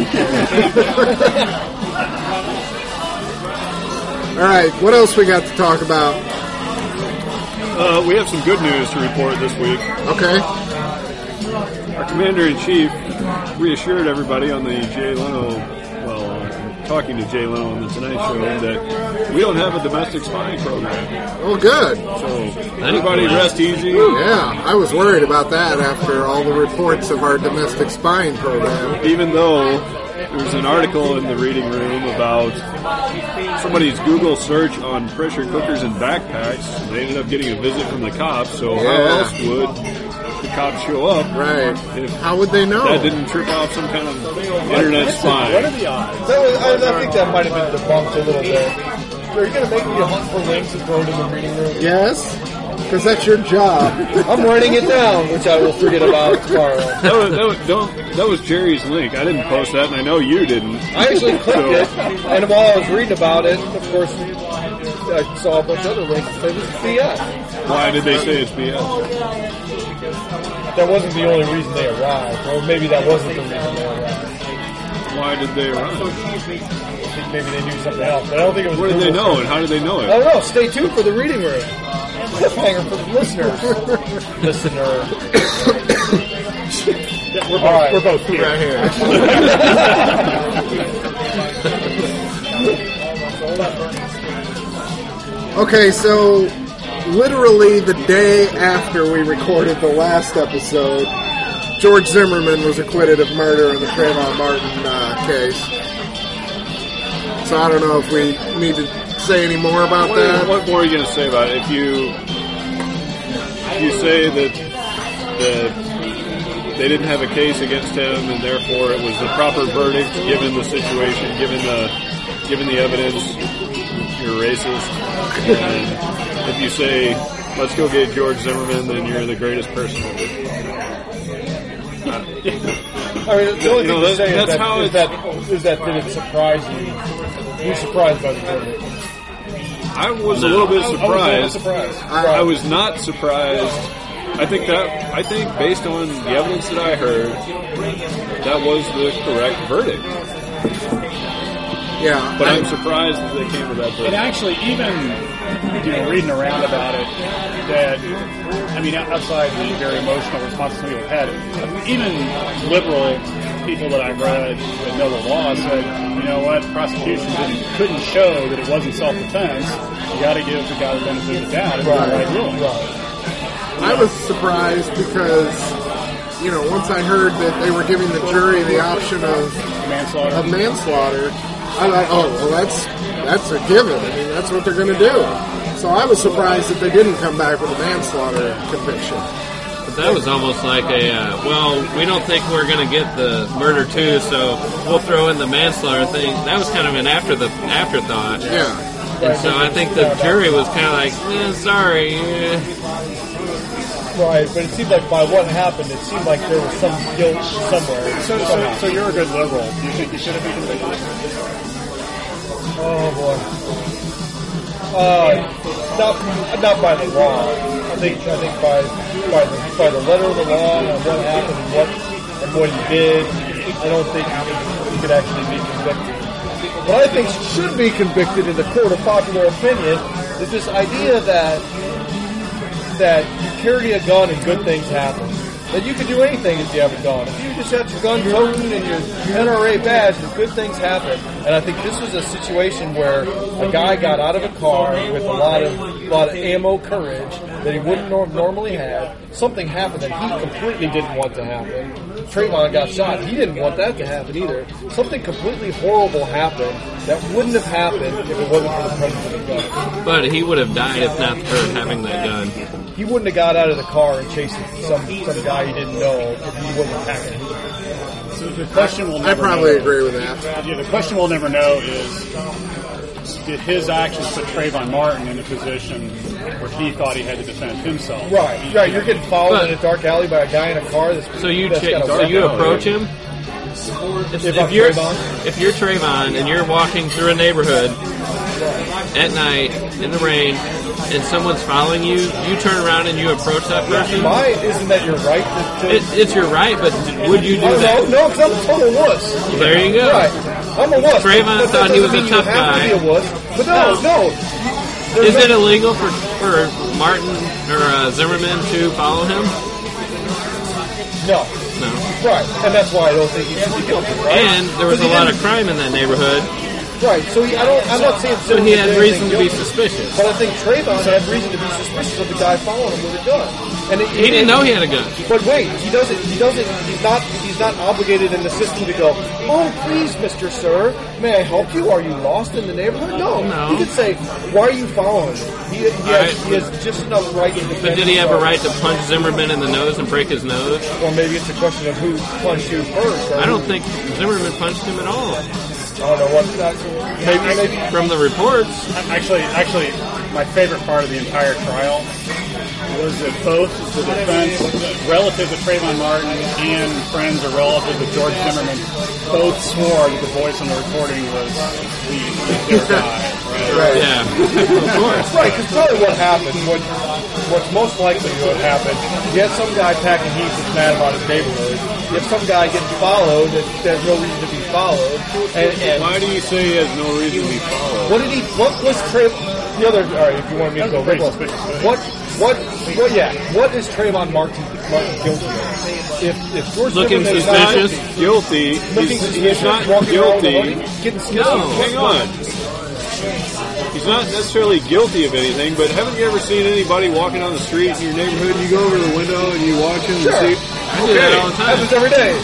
All right, what else we got to talk about? Uh, we have some good news to report this week. Okay. Our commander-in-chief reassured everybody on the Jay Leno, well, uh, talking to Jay Leno on the Tonight Show, that we don't have a domestic spying program. Oh, good. So everybody rest easy. Yeah, I was worried about that after all the reports of our domestic spying program. Even though there's an article in the reading room about somebody's Google search on pressure cookers and backpacks. They ended up getting a visit from the cops, so how Yeah. else would the cops show up? Right. If How would they know? that didn't trip off some kind of internet What are spying. the odds? That was, I, I think that might have been debunked a little bit. Are you going to make me hunt for links and throw it in the reading room? Yes, because that's your job. I'm writing it down, which I will forget about tomorrow. That was, that, was, don't, that was Jerry's link. I didn't post that, and I know you didn't. I actually clicked So- it, and while I was reading about it, of course, I saw a bunch of other links that said it was B S. Why did they say it's B S? That wasn't the only reason they arrived, or maybe that wasn't the reason they arrived. Why did they arrive? I think maybe they knew something else, but I don't think it was. What did they know, and how did they know it? I don't know. Stay tuned for the reading room. Cliffhanger for the listeners. Listener. Yeah, we're, both, All right. we're both here. Right here. Okay, so literally the day after we recorded the last episode, George Zimmerman was acquitted of murder in the Trayvon Martin uh, case. So I don't know if we need to say any more about What, that. what more are you going to say about it? If you if you say that that they didn't have a case against him, and therefore it was the proper verdict given the situation, given the given the evidence, you're racist. And if you say, let's go get George Zimmerman, then you're the greatest person ever. I mean, the only You know, thing to that- say is that's that, how is, it's- that, is that did it surprise you? Were you surprised by the verdict? I was a little bit I was a surprised. little surprised. I, I was not surprised. I think that I think based on the evidence that I heard, that was the correct verdict. Yeah, But I- I'm surprised that they came to that And verdict. actually, even you know, reading around about it, that I mean, outside the very emotional response some people had, even liberal people that I've read that know the law said, you know what, prosecution didn't, couldn't show that it wasn't self-defense. You got to give the guy the benefit of the doubt and do the right ruling. I was surprised because, you know, once I heard that they were giving the jury the option of Manslaughter. of manslaughter, I thought, oh, well, that's that's a given. I mean, that's what they're going to do. So I was surprised that they didn't come back with a manslaughter conviction. But that was almost like a, uh, well, we don't think we're going to get the murder too, so we'll throw in the manslaughter thing. That was kind of an after the afterthought. Yeah. And so I think the jury was kind of like, eh, sorry. eh. Right, but it seemed like by what happened, it seemed like there was some guilt somewhere. So, so, so you're a good liberal. Do you think you should have been convicted? Oh boy. Uh, not not by the law. I think I think by by the by the letter of the law and what happened and what and what he did. I don't think he could actually be convicted. What I think should be convicted in the court of popular opinion is this idea that that you carry a gun and good things happen. That you can do anything if you have a gun. If you just have your gun token and your N R A badge, then good things happen. And I think this was a situation where a guy got out of a car with a lot of lot of ammo courage that he wouldn't nor- normally have. Something happened that he completely didn't want to happen. Trayvon got shot. He didn't want that to happen either. Something completely horrible happened that wouldn't have happened if it wasn't for the presence of the gun. But he would have died if not for having that gun. He wouldn't have got out of the car and chased some some guy he didn't know if he wasn't attacking him. So the question we'll I never probably know, agree with that. Yeah, the question we'll never know is, did his actions put Trayvon Martin in a position where he thought he had to defend himself? Right, right. You're getting followed But- in a dark alley by a guy in a car that's So you that's cha- got a so you weapon. approach him. If, If I'm you're Trayvon, if you're Trayvon and you're walking through a neighborhood at night in the rain and someone's following you, you turn around and you approach that person. why isn't that your right? To, to, It, it's your right, but would you do oh, that? no, no, because I'm a total wuss. Well, there you go. Right, I'm a wuss. Trayvon But that thought he was doesn't a mean tough you have guy. to be a wuss. But no, no. There's Is no- it illegal for for Martin or uh, Zimmerman to follow him? No. No. Right, and that's why I don't think he should be guilty, right? And there was a Because he lot of didn't- crime in that neighborhood, Right, so he, I don't. I'm not saying so he had Zimmerman did reason to anything be guilty, suspicious. But I think Trayvon had reason to be suspicious of the guy following him with a gun. And it, He didn't know he had a gun. But wait, he doesn't. He doesn't. He's not. He's not obligated in the system to go. Oh, please, Mister Sir, may I help you? Are you lost in the neighborhood? No. No. He could say, "Why are you following me?" He, he, has, Right. he has just enough right to defend But did he have a himself. right to punch Zimmerman in the nose and break his nose? Or maybe it's a question of who punched who first. or I don't who- think Zimmerman punched him at all. I don't know what that's. Maybe. Maybe. From the reports, Actually, actually, my favorite part of the entire trial was that both the defense, relative to Trayvon Martin, and friends or relative to George Zimmerman, both swore that the voice on the recording was the, their guy. Right. Yeah, of course. Right, because probably what happened, what, what's most likely to have happened, you had some guy packing heat that's mad about his neighborhood. You have some guy getting followed that there's no reason to be followed. And, and Why do you say he has no reason to be followed? what did he? What was Trey? The other. All right, if you want me to go, That's real pretty close. suspicious. What? What? What? Yeah. What is Trayvon Martin, Martin guilty of? If if George Looking Zimmerman is not suspicious. Guilty. looking He's, suspicious, he's not walking around with a guilty. hoodie, getting No, skilled, Hang on. He's not necessarily guilty of anything, but haven't you ever seen anybody walking down the street in your neighborhood and you go over to the window and you watch him Sure. and see? I do that all the time. Happens every day.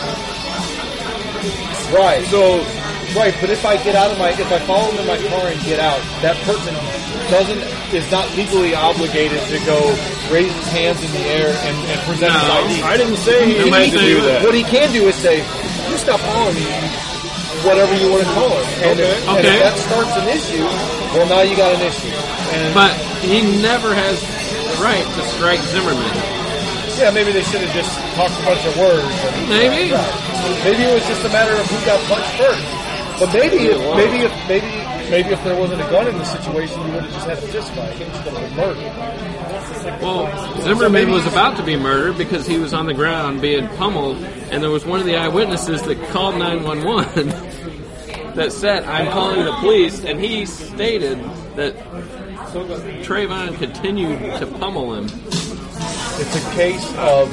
Right. So, Right, but if I get out of my, if I follow him in my car and get out, that person doesn't, is not legally obligated to go raise his hands in the air and, and present his No. I D. I didn't say he Nobody needs to said do he that. What he can do is say, you stop following me, whatever you want to call it. And, Okay. if, and Okay. if that starts an issue, well, now you got an issue. And But he never has the right to strike Zimmerman. yeah, maybe they should have just talked a bunch of words. And, Maybe. Right. Maybe it was just a matter of who got punched first. But maybe, if, maybe if maybe maybe if there wasn't a gun in the situation, you would have just had a fist fight instead of a murder. Well, Zimmerman was about to be murdered because he was on the ground being pummeled, and there was one of the eyewitnesses that called nine one one that said, "I'm calling the police," and he stated that Trayvon continued to pummel him. It's a case of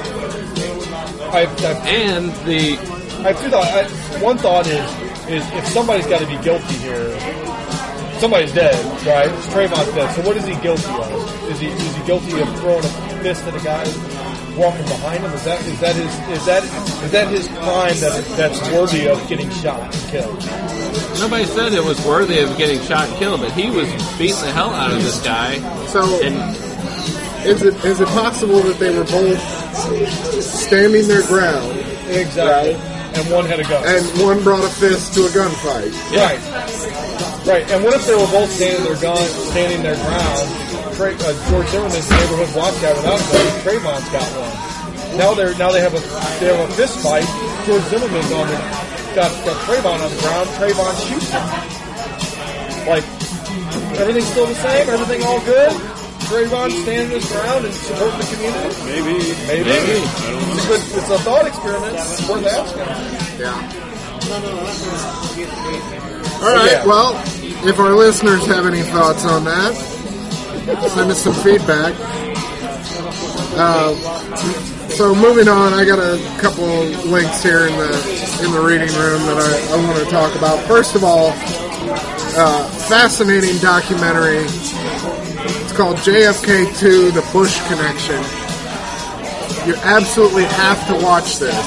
I've, I've, And the I have two thoughts. I, one thought is is if somebody's got to be guilty here, somebody's dead, right? Trayvon's dead. So what is he guilty of? Is he is he guilty of throwing a fist at a guy walking behind him? Is that is that his is that is that his crime that that's worthy of getting shot and killed? nobody said it was worthy of getting shot and killed, but he was beating the hell out of this guy. So, And is it is it possible that they were both standing their ground Exactly. And one had a gun. and one brought a fist to a gunfight? Right. Right. And what if they were both standing their gun, standing their ground? Tra- uh, George Zimmerman's neighborhood watch guy without a gun. Trayvon's got one. Now they're now they have a they have a fist fight. George Zimmerman's on the got got Trayvon on the ground. Trayvon shoots him. Like everything's still the same. Everything all good. Trayvon standing his ground and supporting the community. Maybe. Maybe. Maybe. I don't know. It's a, good, it's a thought experiment. It's worth asking. Yeah. All right. Yeah. Well, if our listeners have any thoughts on that, send us some feedback. Uh, so moving on, I got a couple of links here in the in the reading room that I, I want to talk about. First of all, uh, fascinating documentary. It's called J F K two: The Bush Connection. You absolutely have to watch this.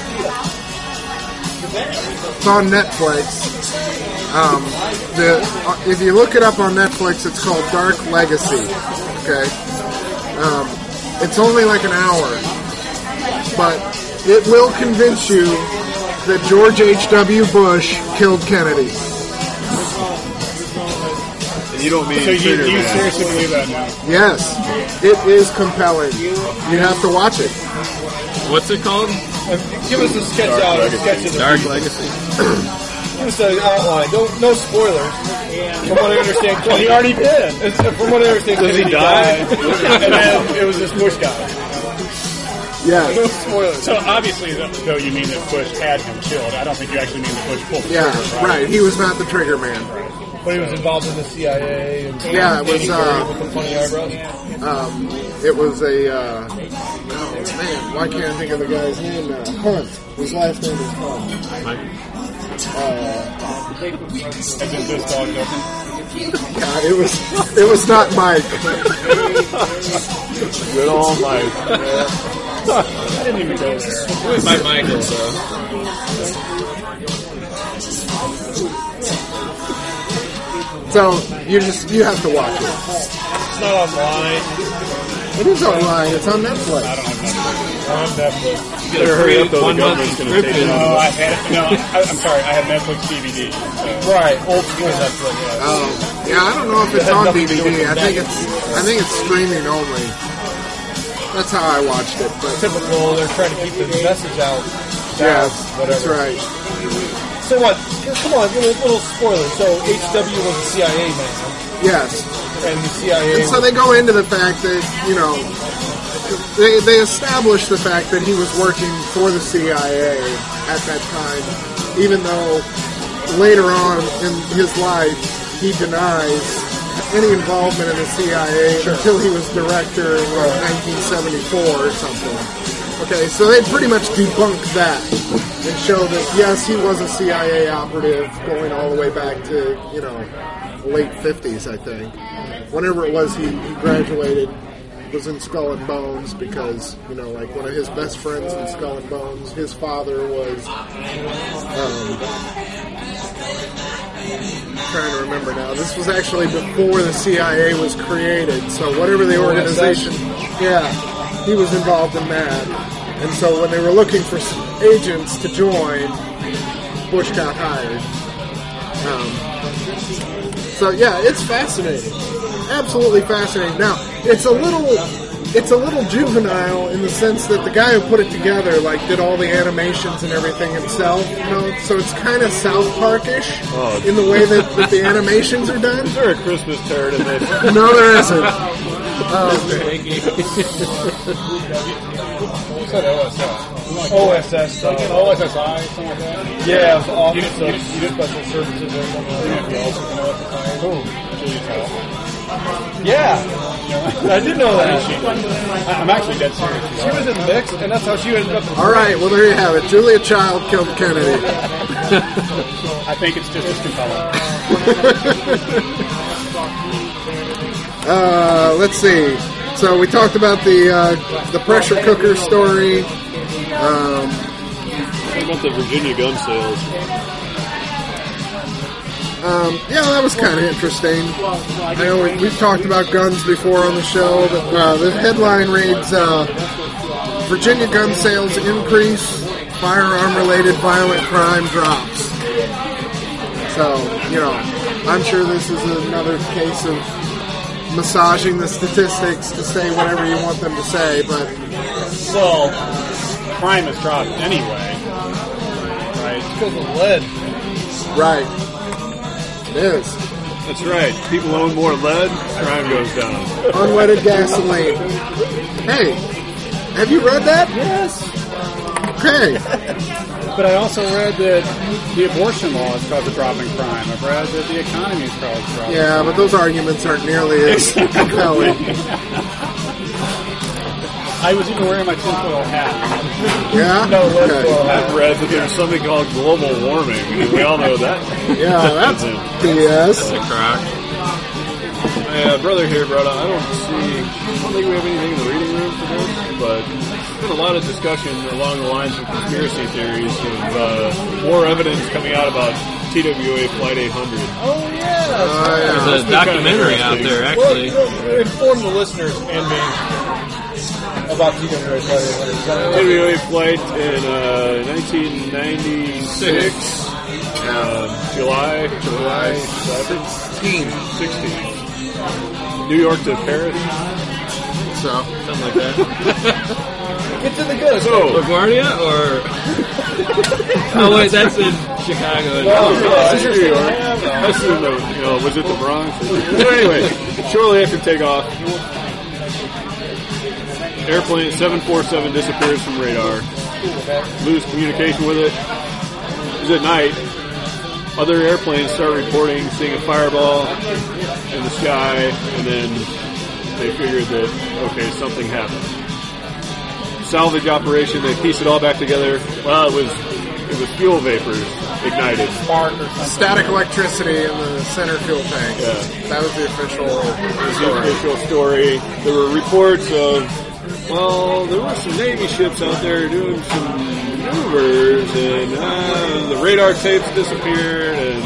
It's on Netflix. Um, the uh, if you look it up on Netflix, it's called Dark Legacy. Okay, um, it's only like an hour, but it will convince you that George H W. Bush killed Kennedy. And you don't mean So you, Trigger you Man. seriously believe that now? Yes, it is compelling. You have to watch it. what's it called? Uh, give us a sketch Dark out, a Legacy. sketch of the Dark Legacy. Give us an outline. No, no spoilers. From what I understand, Well, he already did. It's, from what I understand, Does he Kennedy die? died. And then it was this Bush guy. No Yes. spoilers. So obviously, though, though you mean that Bush had him killed, I don't think you actually mean that Bush pulled the Yeah, trigger, right. He was not the trigger man. But he was involved in the C I A. And Yeah, it was, uh, with the funny eyebrows. Um, it was a, uh, oh man, why can't I think of the guy's name now? Hunt. His last name is Hunt. Mike? As in this dog doesn't. Yeah, it was, it was not Mike. Good old Mike. I didn't even go there. It was by Michael, though. So, you just, you have to watch it. It's not online. It is online. It's on Netflix. On Netflix. You get a hurry free up, though, the one month government's gonna take subscription. it. No, I had no. I, I'm sorry. I have Netflix D V D. So. Right, old school Netflix. Yeah. Um, yeah, I don't know if it's It had on nothing D to V do with D. I the think it's, I think it's streaming only. That's how I watched it. But Typical. They're trying to keep the message out. yeah, Whatever. that's right. So what? Come on, little, little spoiler. So H W was a C I A man, Yes. and the C I A. And so they go into the fact that, you know, they, they establish the fact that he was working for the C I A at that time, even though later on in his life he denies any involvement in the C I A sure. until he was director in like nineteen seventy-four or something. Okay, so they pretty much debunk that and show that, yes, he was a C I A operative going all the way back to, you know, late fifties, I think. Whenever it was he, he graduated, was in Skull and Bones because, you know, like one of his best friends in Skull and Bones, his father was, um, I'm trying to remember now. This was actually before the C I A was created, so whatever the organization, yeah, he was involved in that. And so when they were looking for agents to join, Bush got hired. Um, so yeah, it's fascinating. Absolutely fascinating. Now, it's a little it's a little juvenile in the sense that the guy who put it together like did all the animations and everything himself, you know, so it's kind of South Park-ish oh, in the way that, that the animations are done. Is there a Christmas turd in this? No, there isn't. Um, O S S. O S S stuff. O S S I, something like that? Yeah, it was Office of Special Services or something like that. Oh, yeah. I did know that. I'm actually dead serious. She was in the mix, and that's how she ended up. All right, well, there you have it. Julia Child killed Kennedy. I think it's just as compelling. uh, let's see. So we talked about the uh, the pressure cooker story. Um, what about the Virginia gun sales? Um, yeah, that was kind of interesting. I know we, we've talked about guns before on the show, but uh, the headline reads, uh, Virginia gun sales increase, firearm-related violent crime drops. So, you know, I'm sure this is another case of massaging the statistics to say whatever you want them to say, but... Well, crime has dropped anyway. Right? It's because of lead. Right. It is. That's right. People own more lead, crime goes down. Unleaded gasoline. Hey, have you read that? Yes. Okay. But I also read that the abortion law has caused a drop in crime. I've read that the economy has caused a drop in crime. Yeah, but those arguments aren't nearly as compelling. I was even wearing my tinfoil hat. Yeah? No, let's Okay. go. I've read that there's something called global warming, and we all know that. Yeah, that's B S. The crack. My uh, brother here brought up, I don't see, I don't think we have anything in the reading room for this, but there's been a lot of discussion along the lines of conspiracy theories of uh, more evidence coming out about T W A Flight eight hundred. Oh, yeah. Oh, yeah. There's a documentary out there, actually. Well, you know, inform the listeners and me about T W A Flight eight hundred. T W A flight in uh, nineteen ninety-six, um, July, July sixteen. sixteen. New York to Paris. So, Something like that. Get to the good. So, LaGuardia or... oh, wait, that's in Chicago. Oh, that's New York. That's in the, you know, was it the Bronx? So anyway, shortly after takeoff, airplane seven forty-seven disappears from radar. Lose communication with it. It was at night. Other airplanes start reporting seeing a fireball in the sky, and then they figured that, okay, something happened. Salvage operation, they piece it all back together. Well, it was it was fuel vapors ignited. Spark or something. static electricity in the center fuel tank. Yeah. That was the official The story. official story. There were reports of, well, there were some Navy ships out there doing some maneuvers, and uh, the radar tapes disappeared, and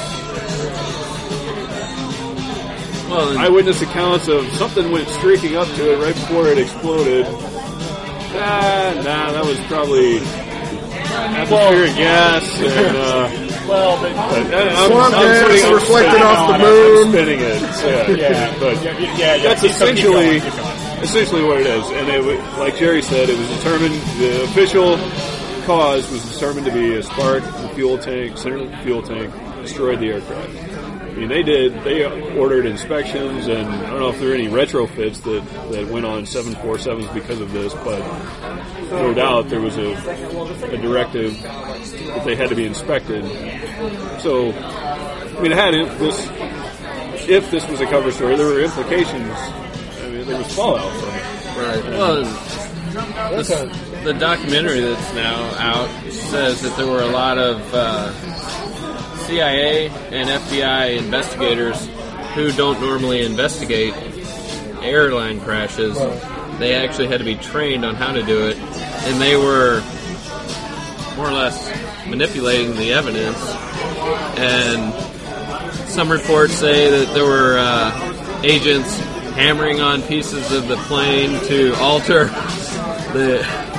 Well, and eyewitness accounts of something went streaking up to it right before it exploded. Ah, nah, that was probably atmospheric gas, and uh, Well, but, but, uh, I'm, Swamp I'm gas putting- I'm reflected spinning- off the I'm moon. spinning it. Yeah, yeah, but yeah, yeah, yeah, that's keep- keep essentially going, keep going. essentially what it is. And it, wa- like Jerry said, it was determined the official cause was determined to be a spark in the fuel tank, center of the fuel tank, destroyed the aircraft. I mean, they did. They ordered inspections, and I don't know if there were any retrofits that, that went on seven forty-sevens because of this, but no doubt there was a, a directive that they had to be inspected. So, I mean, it had this. If this was a cover story, there were implications. I mean, there was fallout from it. Right. Well, the, the documentary that's now out says that there were a lot of uh, C I A and F B I investigators who don't normally investigate airline crashes. They actually had to be trained on how to do it, and they were more or less manipulating the evidence. And some reports say that there were uh, agents hammering on pieces of the plane to alter the...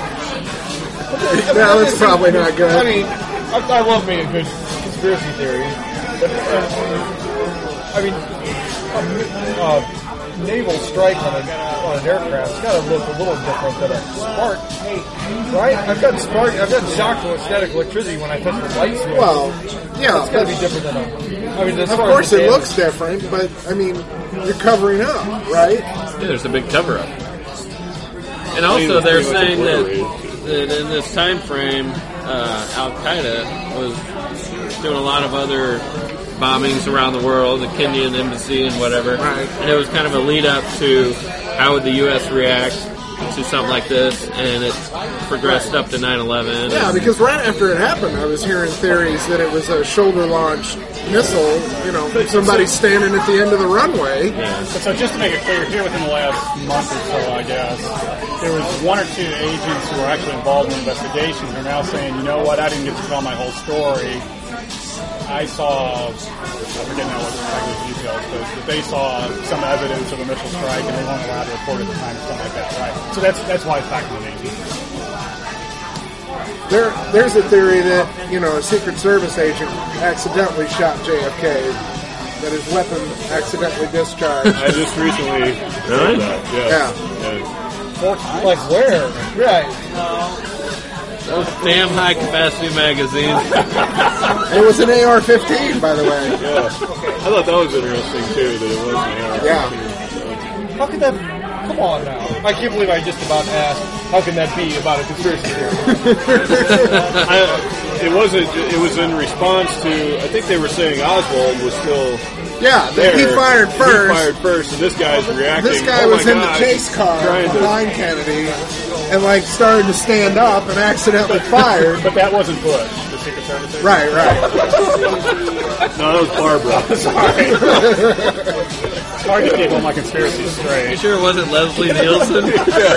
No, that's probably not good. I mean, I, I love me a good conspiracy theory. But, uh, I mean, a, a naval strike on, a, on an aircraft's got to look a little different than a spark, right? I've got spark, I've got shock to static electricity when I touch the light switch. Well, yeah, it's got to be different than a. I mean, as of far course as it looks different, but I mean, you're covering up, right? Yeah, there's a big cover up. And also, they're saying that, that in this time frame, uh, Al Qaeda was doing a lot of other bombings around the world, the Kenyan embassy and whatever. Right. And it was kind of a lead up to how would the U S react to something like this, and it progressed up to nine eleven. Yeah, because right after it happened, I was hearing theories that it was a shoulder-launched missile, you know, somebody standing at the end of the runway. Yeah. So just to make it clear, here within the last month or so, I guess, there was one or two agents who were actually involved in investigations who are now saying, you know what, I didn't get to tell my whole story. I saw, I forget now what the exact details, but they saw some evidence of a missile strike and they weren't allowed to report at the time or something like that, right? So that's that's why it's back to the eighteen. There, there's a theory that, you know, a Secret Service agent accidentally shot J F K, that his weapon accidentally discharged. I just recently heard that. Yeah. Yeah. yeah. Like where? Right. Those damn high-capacity magazines. It was an A R fifteen, by the way. Yeah. I thought that was interesting, too, that it was an A R fifteen. Yeah. How could that... Come on now. I can't believe I just about asked, how can that be about a conspiracy theory? I, it wasn't. It was in response to. I think they were saying Oswald was still. Yeah, there. he fired first. He fired first, and this guy's reacting. This guy oh was my in God, the chase car behind to, Kennedy, and like started to stand up and accidentally fired. But that wasn't Bush, the Secret Service agent. Right, right. No, that was Barbara. Sorry. It's hard to keep all my conspiracies straight. You sure it wasn't Leslie Nielsen?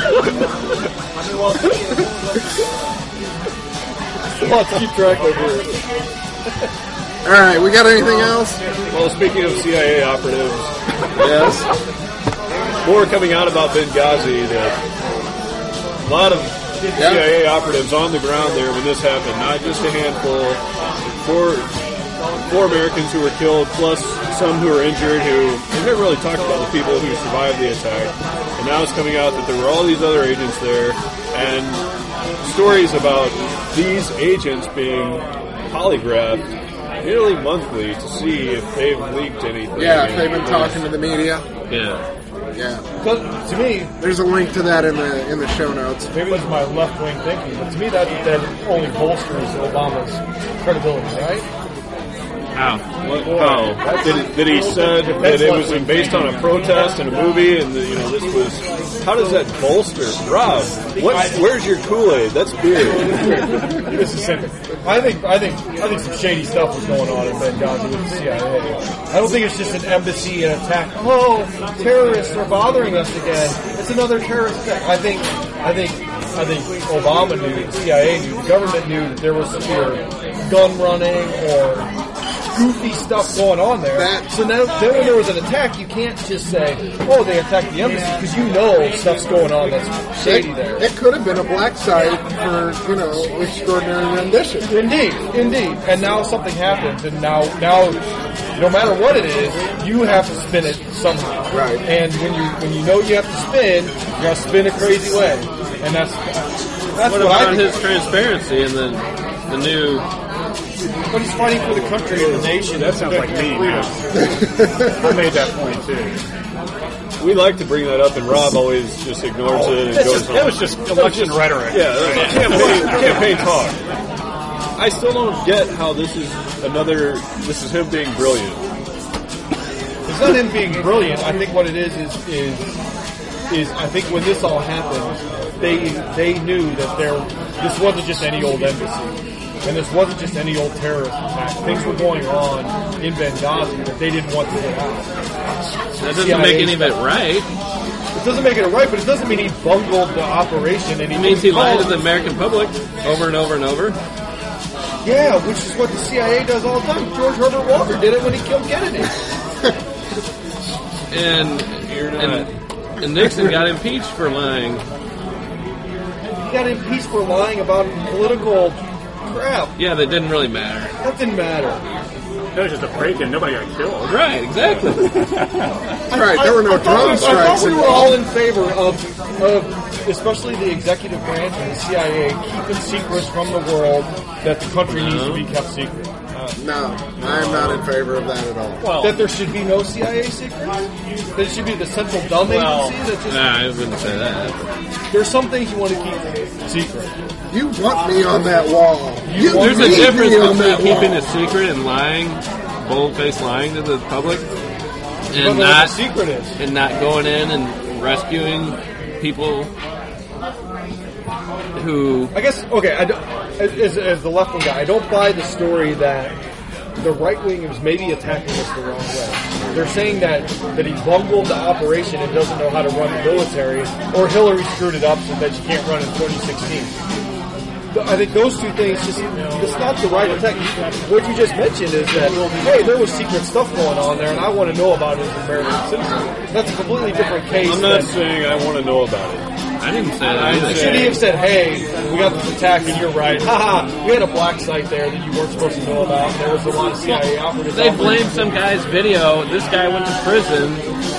Let's keep track of here. All right, we got anything else? Well, speaking of C I A operatives, Yes. more coming out about Benghazi. That a lot of C I A operatives on the ground there when this happened. Not just a handful. Four, four Americans who were killed, plus some who were injured. Who we never really talked about the people who survived the attack. And now it's coming out that there were all these other agents there, and stories about these agents being polygraphed nearly monthly to see if they've leaked anything. Yeah, if they've been talking to the media. Yeah. Yeah. Because to me, There's a link to that in the in the show notes. maybe this is my left-wing thinking, but to me that, that only bolsters Obama's credibility, right? How? What, oh, that he, that he said that it was based on a protest and a movie, and the, you know this was. How does that bolster, Rob? What? Where's your Kool-Aid? That's beer. This is simple. I think I think I think some shady stuff was going on in Benghazi with the C I A. I don't think it's just an embassy and attack. Oh, terrorists are bothering us again. It's another terrorist attack. I think I think I think Obama knew, the C I A knew, the government knew that there was either gun running or goofy stuff going on there. That, so now, then when there was an attack, you can't just say, oh, they attacked the embassy, because you know stuff's going on that's shady it, there. it could have been a black site for, you know, extraordinary rendition. Indeed, indeed. And now something happens, and now, now, no matter what it is, you have to spin it somehow. Right. And when you when you know you have to spin, you got to spin a crazy way. and that's that's what what, I about think. his transparency and the the new? But he's fighting for the country and the nation. That sounds like me. I made that point too. We like to bring that up, and Rob always just ignores it and That's goes just, on. that was just election rhetoric. Yeah, that's campaign, campaign talk. I still don't get how this is another. This is him being brilliant. It's not him being brilliant. I think what it is is is is I think when this all happened, they they knew that there this wasn't just any old embassy, and this wasn't just any old terrorist attack. Things were going on in Benghazi that they didn't want to get out. That doesn't make any of it right. It doesn't make it right, but it doesn't mean he bungled the operation. And he It means he lied to the American public over and over and over. Yeah, which is what the C I A does all the time. George Herbert Walker did it when he killed Kennedy. And, and and Nixon got impeached for lying. He got impeached for lying about political crap. Yeah, that didn't really matter. That didn't matter. That was just a break-in. Nobody got killed. Right, exactly. Right, there were no I thought, drone I strikes thought we were involved. all in favor of, of, especially the executive branch and the C I A, keeping secrets from the world that the country needs to be kept secret. No, I am not in favor of that at all. Well, That there should be no C I A secrets? That it should be the central dumb Well, agency? That just, Nah, I wouldn't say that. there's some things you want to keep secret. You want me on that wall. You There's a need difference me on between that keeping wall. a secret and lying, bold-faced lying to the public, But and what the not secret is. and not going in and rescuing people who. I guess, okay, I don't, as, as the left wing guy, I don't buy the story that the right wing is maybe attacking us the wrong way. They're saying that, that he bungled the operation and doesn't know how to run the military, or Hillary screwed it up so that she can't run in twenty sixteen. I think those two things just, it's not the right attack. What you just mentioned is that, hey, there was secret stuff going on there and I want to know about it as an American citizen. That's a completely different case. I'm not than, saying I want to know about it. I didn't say that either. should he have said, hey, we got this attack and you're right. Haha, we had a black site there that you weren't supposed to know about. There was a lot of C I A operatives. They blamed some guy's video. This guy went to prison.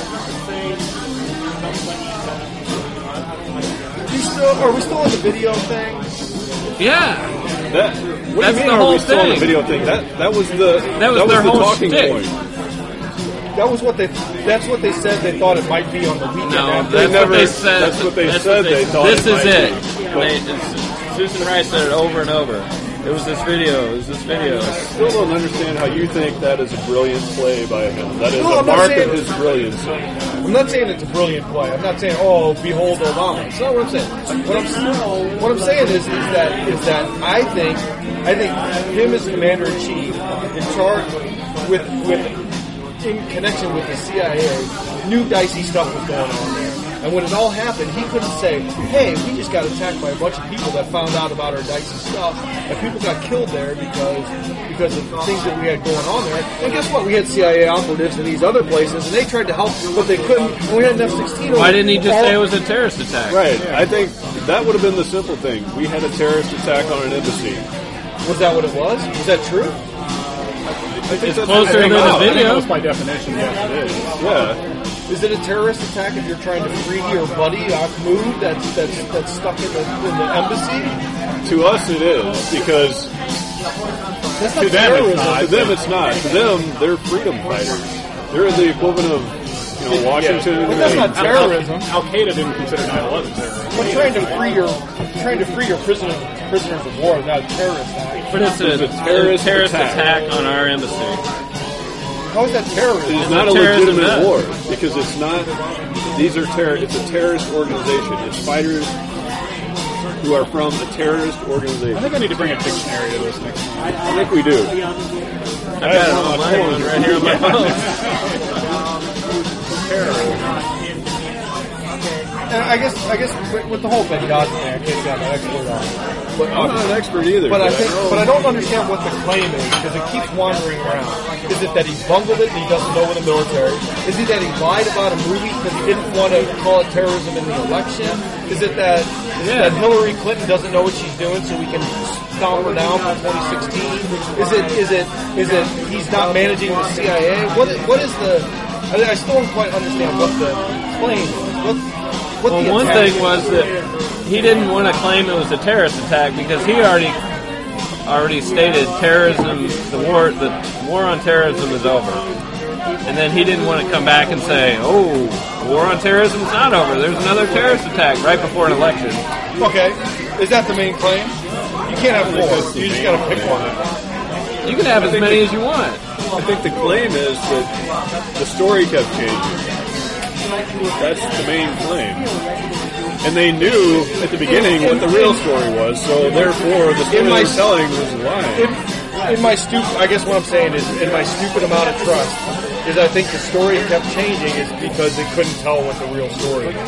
You still, are we still on the video thing? Yeah, That, what That's do you mean? the Are whole we still on the thing. video thing? That that was the That was their the whole talking shtick. point. That was what they. That's what they said. They thought it might be on the weekend. no, after. that's never- what they said. that's what they that's said what they thought This it is might it. be. And they, it's, Susan Rice said it over and over. It was this video. It was this video. Still don't understand how you think that is a brilliant play by him. That is No, a I'm not mark saying- of his brilliancy. I'm not saying it's a brilliant play. I'm not saying, oh, behold Obama. That's not what I'm saying. What I'm what I'm saying is is that is that I think I think him as commander in chief in charge with with in connection with the C I A knew dicey stuff was going on there. And when it all happened, he couldn't say, hey, we just got attacked by a bunch of people that found out about our dicey stuff, and people got killed there because because of the things that we had going on there. And guess what? We had C I A operatives in these other places, and they tried to help, but they couldn't. And we had an F sixteen. Why didn't he just say it was a terrorist attack? Right. I think that would have been the simple thing. We had a terrorist attack on an embassy. Was that what it was? Was that true? I think It's that's closer what than came the out. video. almost by definition, yes, it is. Yeah. Is it a terrorist attack if you're trying to free your buddy Mahmoud that's that's that's stuck in the, in the embassy? To us, it is because That's not to them it's terrorism. not. To them, it's not. To them, they're freedom fighters. They're the equivalent of you know Washington. But that's not and- terrorism. Al Qaeda didn't consider nine eleven terrorism. We're trying to free your trying to free your prisoners prisoners of war, not a terrorist act. But it's a, It's a terrorist terrorist attack. attack on our embassy. How is that terrorism? It's not a terrorism legitimate does. war because it's not. These are terror. It's a terrorist organization. It's fighters who are from a terrorist I organization. think I need to bring a dictionary to this next time. I think we do. I've got it on my phone right here on my phone. And I guess I guess with, with the whole thing, Dodge thing, I can't say I'm an expert on it. But I'm not an expert either. But I think, know- but I don't understand what the claim is because it keeps wandering around. Is it that he bungled it and he doesn't know in the military? Is it that he lied about a movie because he didn't want to call it terrorism in the election? Is it that is it that Hillary Clinton doesn't know what she's doing so we can stomp her down for twenty sixteen? Is it is it is it he's not managing the C I A? What is, what is the? I, I still don't quite understand what the claim is. What, what Well, the one attack thing is. was that he didn't want to claim it was a terrorist attack because he already already stated terrorism, the war, the war on terrorism is over. And then he didn't want to come back and say, "Oh, the war on terrorism is not over. There's another terrorist attack right before an election." Okay, is that the main claim? You can't have four. You just got to pick one. You can have as many as you want. I think the claim is that the story kept changing. That's the main claim. And they knew at the beginning what the real story was, so therefore the story they were telling was lying. In, in my stupid, I guess what I'm saying is, in my stupid amount of trust, is I think the story kept changing is because they couldn't tell what the real story was.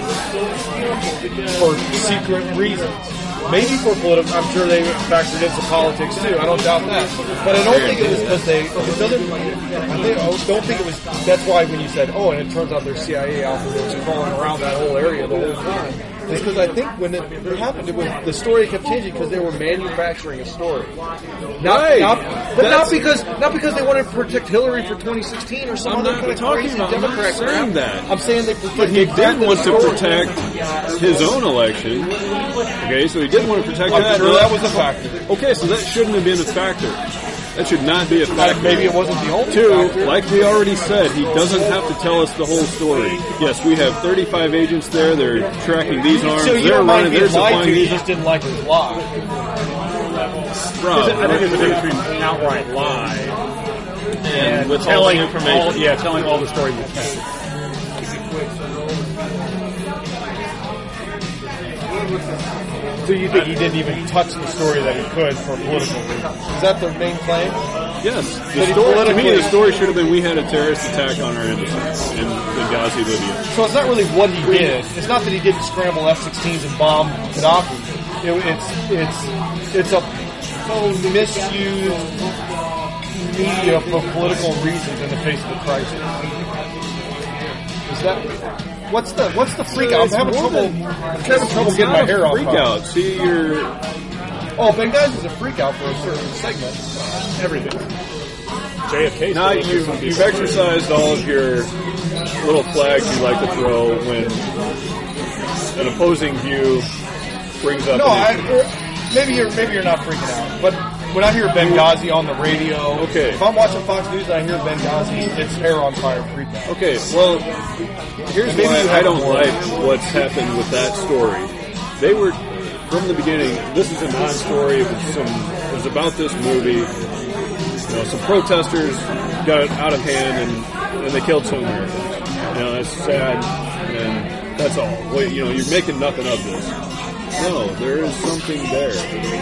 For secret reasons. Maybe for political, I'm sure they factored in some politics too. I don't doubt that, but I don't think it was because they. It doesn't. I think, I don't think it was. That's why when you said, "Oh," and it turns out there's C I A operatives crawling around that whole area the whole time. It's because I think when it, it happened, it was the story kept changing because they were manufacturing a story. Not, Right. not, but not because not because they wanted to protect Hillary for twenty sixteen or some I'm other not kind of talking crazy about- I'm not Democrat saying crap. that. I'm saying they protect. But he they did crafted want a to story. protect his own election. Okay, so he did want to protect I'm that. sure that was a factor. Okay, so that shouldn't have been a factor. That should not be a factor. Maybe it wasn't the only Two, factor. like we already said, he doesn't have to tell us the whole story. Yes, we have thirty-five agents there. They're tracking these arms. So you they're don't mind running. They're being lied supplying to, you these. just didn't like his lie. Rob, I think there's a difference between outright lie And withholding telling information. All, yeah, telling all the story with facts. So you think he didn't even touch the story that he could for political reasons? Is that the main claim? yes. That The he story, to me, politically- the story should have been we had a terrorist attack on our embassy in Benghazi, Libya. So it's not really what he did. It's not that he didn't scramble F sixteens and bomb Gaddafi. It, it's it's it's a misused media for political reasons in the face of the crisis. Is that what's the what's the freak out? I'm having trouble. I'm having trouble getting my hair off. Freak out. See, you're Oh, Benghazi is a freak out for a certain segment. Everything. J F K. now you've, you've exercised all of your little flags you like to throw when an opposing view brings up. No, an I, issue. maybe you're maybe you're not freaking out, but when I hear Benghazi on the radio, Okay. if I'm watching Fox News and I hear Benghazi, it's hair on fire freak out. Okay, well, here's Maybe why you I have don't more. like what's happened with that story. They were, from the beginning, this is a non-story. It was some, it was about this movie. You know, some protesters got it out of hand and, and they killed some Americans. You know, that's sad, and that's all. Well, you know, you're making nothing of this. No, there is something there.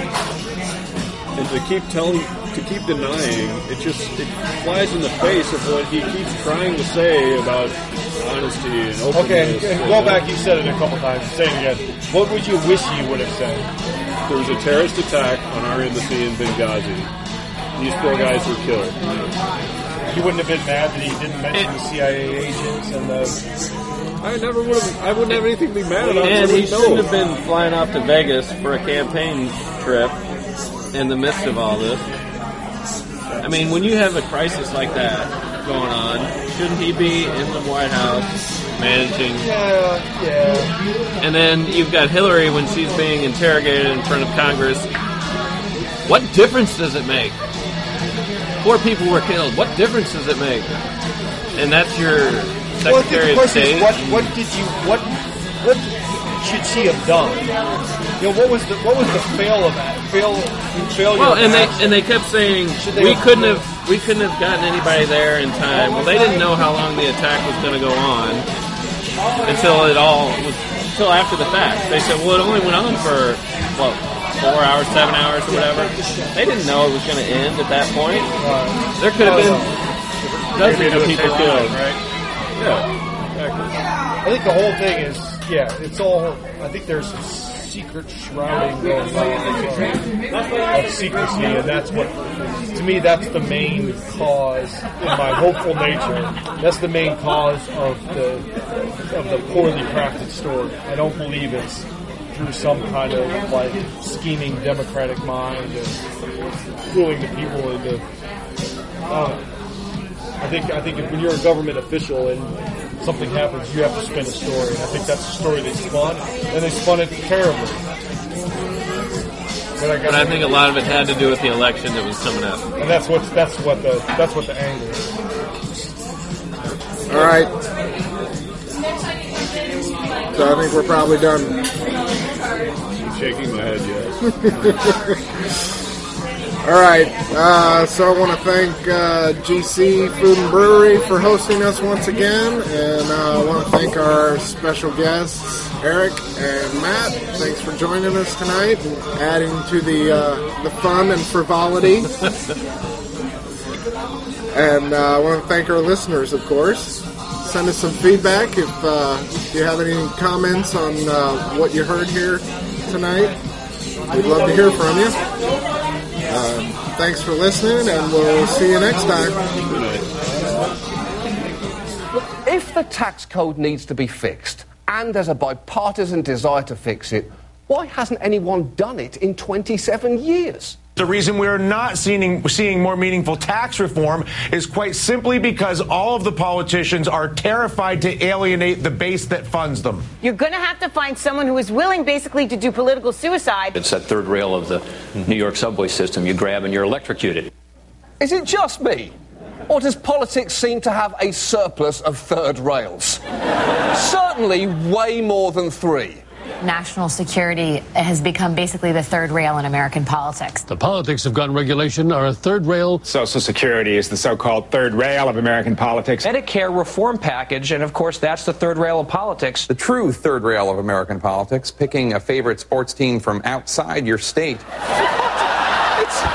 And to keep telling, to keep denying, it just it flies in the face of what he keeps trying to say about honesty and openness. Okay, and go back. You said it a couple times. Say it again. What would you wish you would have said? There was a terrorist attack on our embassy in Benghazi. These four guys were killed. You wouldn't have been mad that he didn't mention the C I A agents and the. I never would have. I wouldn't have anything to be mad about. And so he we shouldn't know. have been flying off to Vegas for a campaign trip in the midst of all this. I mean, when you have a crisis like that going on, shouldn't he be in the White House managing? Yeah, yeah. And then you've got Hillary when she's being interrogated in front of Congress. What difference does it make? Four people were killed. What difference does it make? And that's your Well, I think Secretary the of question State. is, what what did you what what should she have done? You know, what was the what was the fail of that? Fail failure. Well, of and they action? and they kept saying Should they we have- couldn't have we couldn't have gotten anybody there in time. Well, they didn't know how long the attack was going to go on until it all was until after the fact. They said, well, it only went on for what four hours, seven hours, or whatever. They didn't know it was going to end at that point. There could have been dozens of people killed. right? Yeah, exactly. I think the whole thing is, yeah, it's all. I think there's some secret shrouding going on of secrecy, and that's what, to me, that's the main cause. In my hopeful nature, that's the main cause of the of the poorly crafted story. I don't believe it's through some kind of like scheming democratic mind and fooling the people into. Uh, I think I think if when you're a government official and something happens, you have to spin a story. And I think that's the story they spun, and they spun it terribly. But I, but I think a lot of it had to do with the election that was coming up, and that's what that's what the that's what the angle is. All right. So I think we're probably done. I'm shaking my head, yes. All right. Uh, so I want to thank uh, G C Food and Brewery for hosting us once again, and uh, I want to thank our special guests, Eric and Matt. Thanks for joining us tonight and adding to the uh, the fun and frivolity. And uh, I want to thank our listeners, of course. Send us some feedback if uh, you have any comments on uh, what you heard here tonight. We'd love to hear from you. Uh, thanks for listening, and we'll see you next time. If the tax code needs to be fixed, and there's a bipartisan desire to fix it, why hasn't anyone done it in twenty-seven years? The reason we're not seeing, seeing more meaningful tax reform is quite simply because all of the politicians are terrified to alienate the base that funds them. You're going to have to find someone who is willing basically to do political suicide. It's that third rail of the New York subway system. You grab and you're electrocuted. Is it just me? Or does politics seem to have a surplus of third rails? Certainly way more than three. National security has become basically the third rail in American politics. The politics of gun regulation are a third rail. Social security is the so-called third rail of American politics. Medicare reform package, and of course that's the third rail of politics. The true third rail of American politics, picking a favorite sports team from outside your state. It's,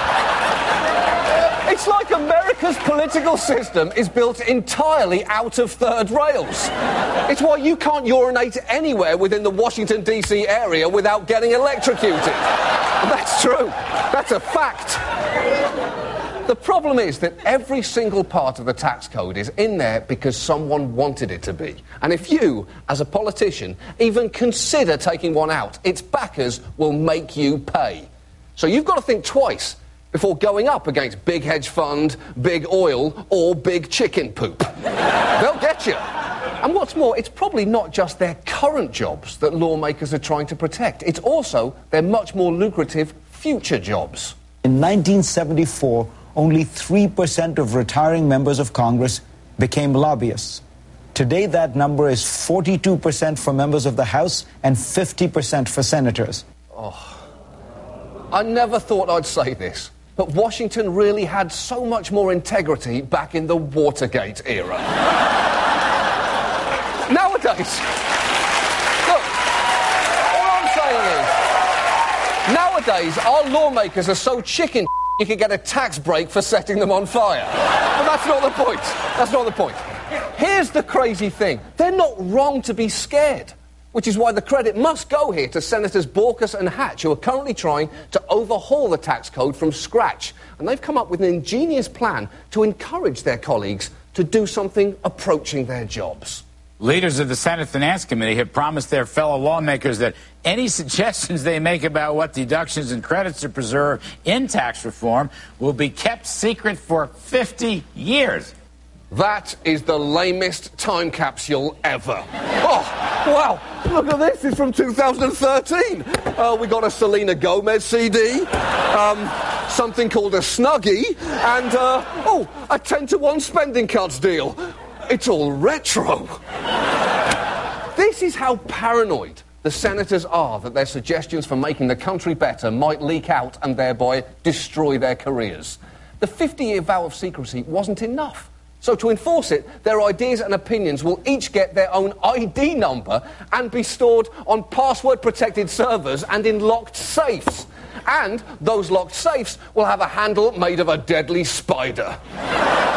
it's like America's political system is built entirely out of third rails. It's why you can't urinate anywhere within the Washington, D C area without getting electrocuted. That's true. That's a fact. The problem is that every single part of the tax code is in there because someone wanted it to be. And if you, as a politician, even consider taking one out, its backers will make you pay. So you've got to think twice before going up against big hedge fund, big oil, or big chicken poop. They'll get you. And what's more, it's probably not just their current jobs that lawmakers are trying to protect. It's also their much more lucrative future jobs. In nineteen seventy-four, only three percent of retiring members of Congress became lobbyists. Today, that number is forty-two percent for members of the House and fifty percent for senators. Oh, I never thought I'd say this, but Washington really had so much more integrity back in the Watergate era. Nowadays, look, all I'm saying is, nowadays our lawmakers are so chicken you can get a tax break for setting them on fire. But that's not the point. That's not the point. Here's the crazy thing. They're not wrong to be scared, which is why the credit must go here to Senators Borkus and Hatch, who are currently trying to overhaul the tax code from scratch. And they've come up with an ingenious plan to encourage their colleagues to do something approaching their jobs. Leaders of the Senate Finance Committee have promised their fellow lawmakers that any suggestions they make about what deductions and credits to preserve in tax reform will be kept secret for fifty years. That is the lamest time capsule ever. Oh, wow, look at this. It's from two thousand thirteen. Uh, we got a Selena Gomez C D, um, something called a Snuggie, and, uh, oh, a ten to one spending cuts deal. It's all retro. This is how paranoid the senators are that their suggestions for making the country better might leak out and thereby destroy their careers. The fifty-year vow of secrecy wasn't enough. So to enforce it, their ideas and opinions will each get their own I D number and be stored on password-protected servers and in locked safes. And those locked safes will have a handle made of a deadly spider.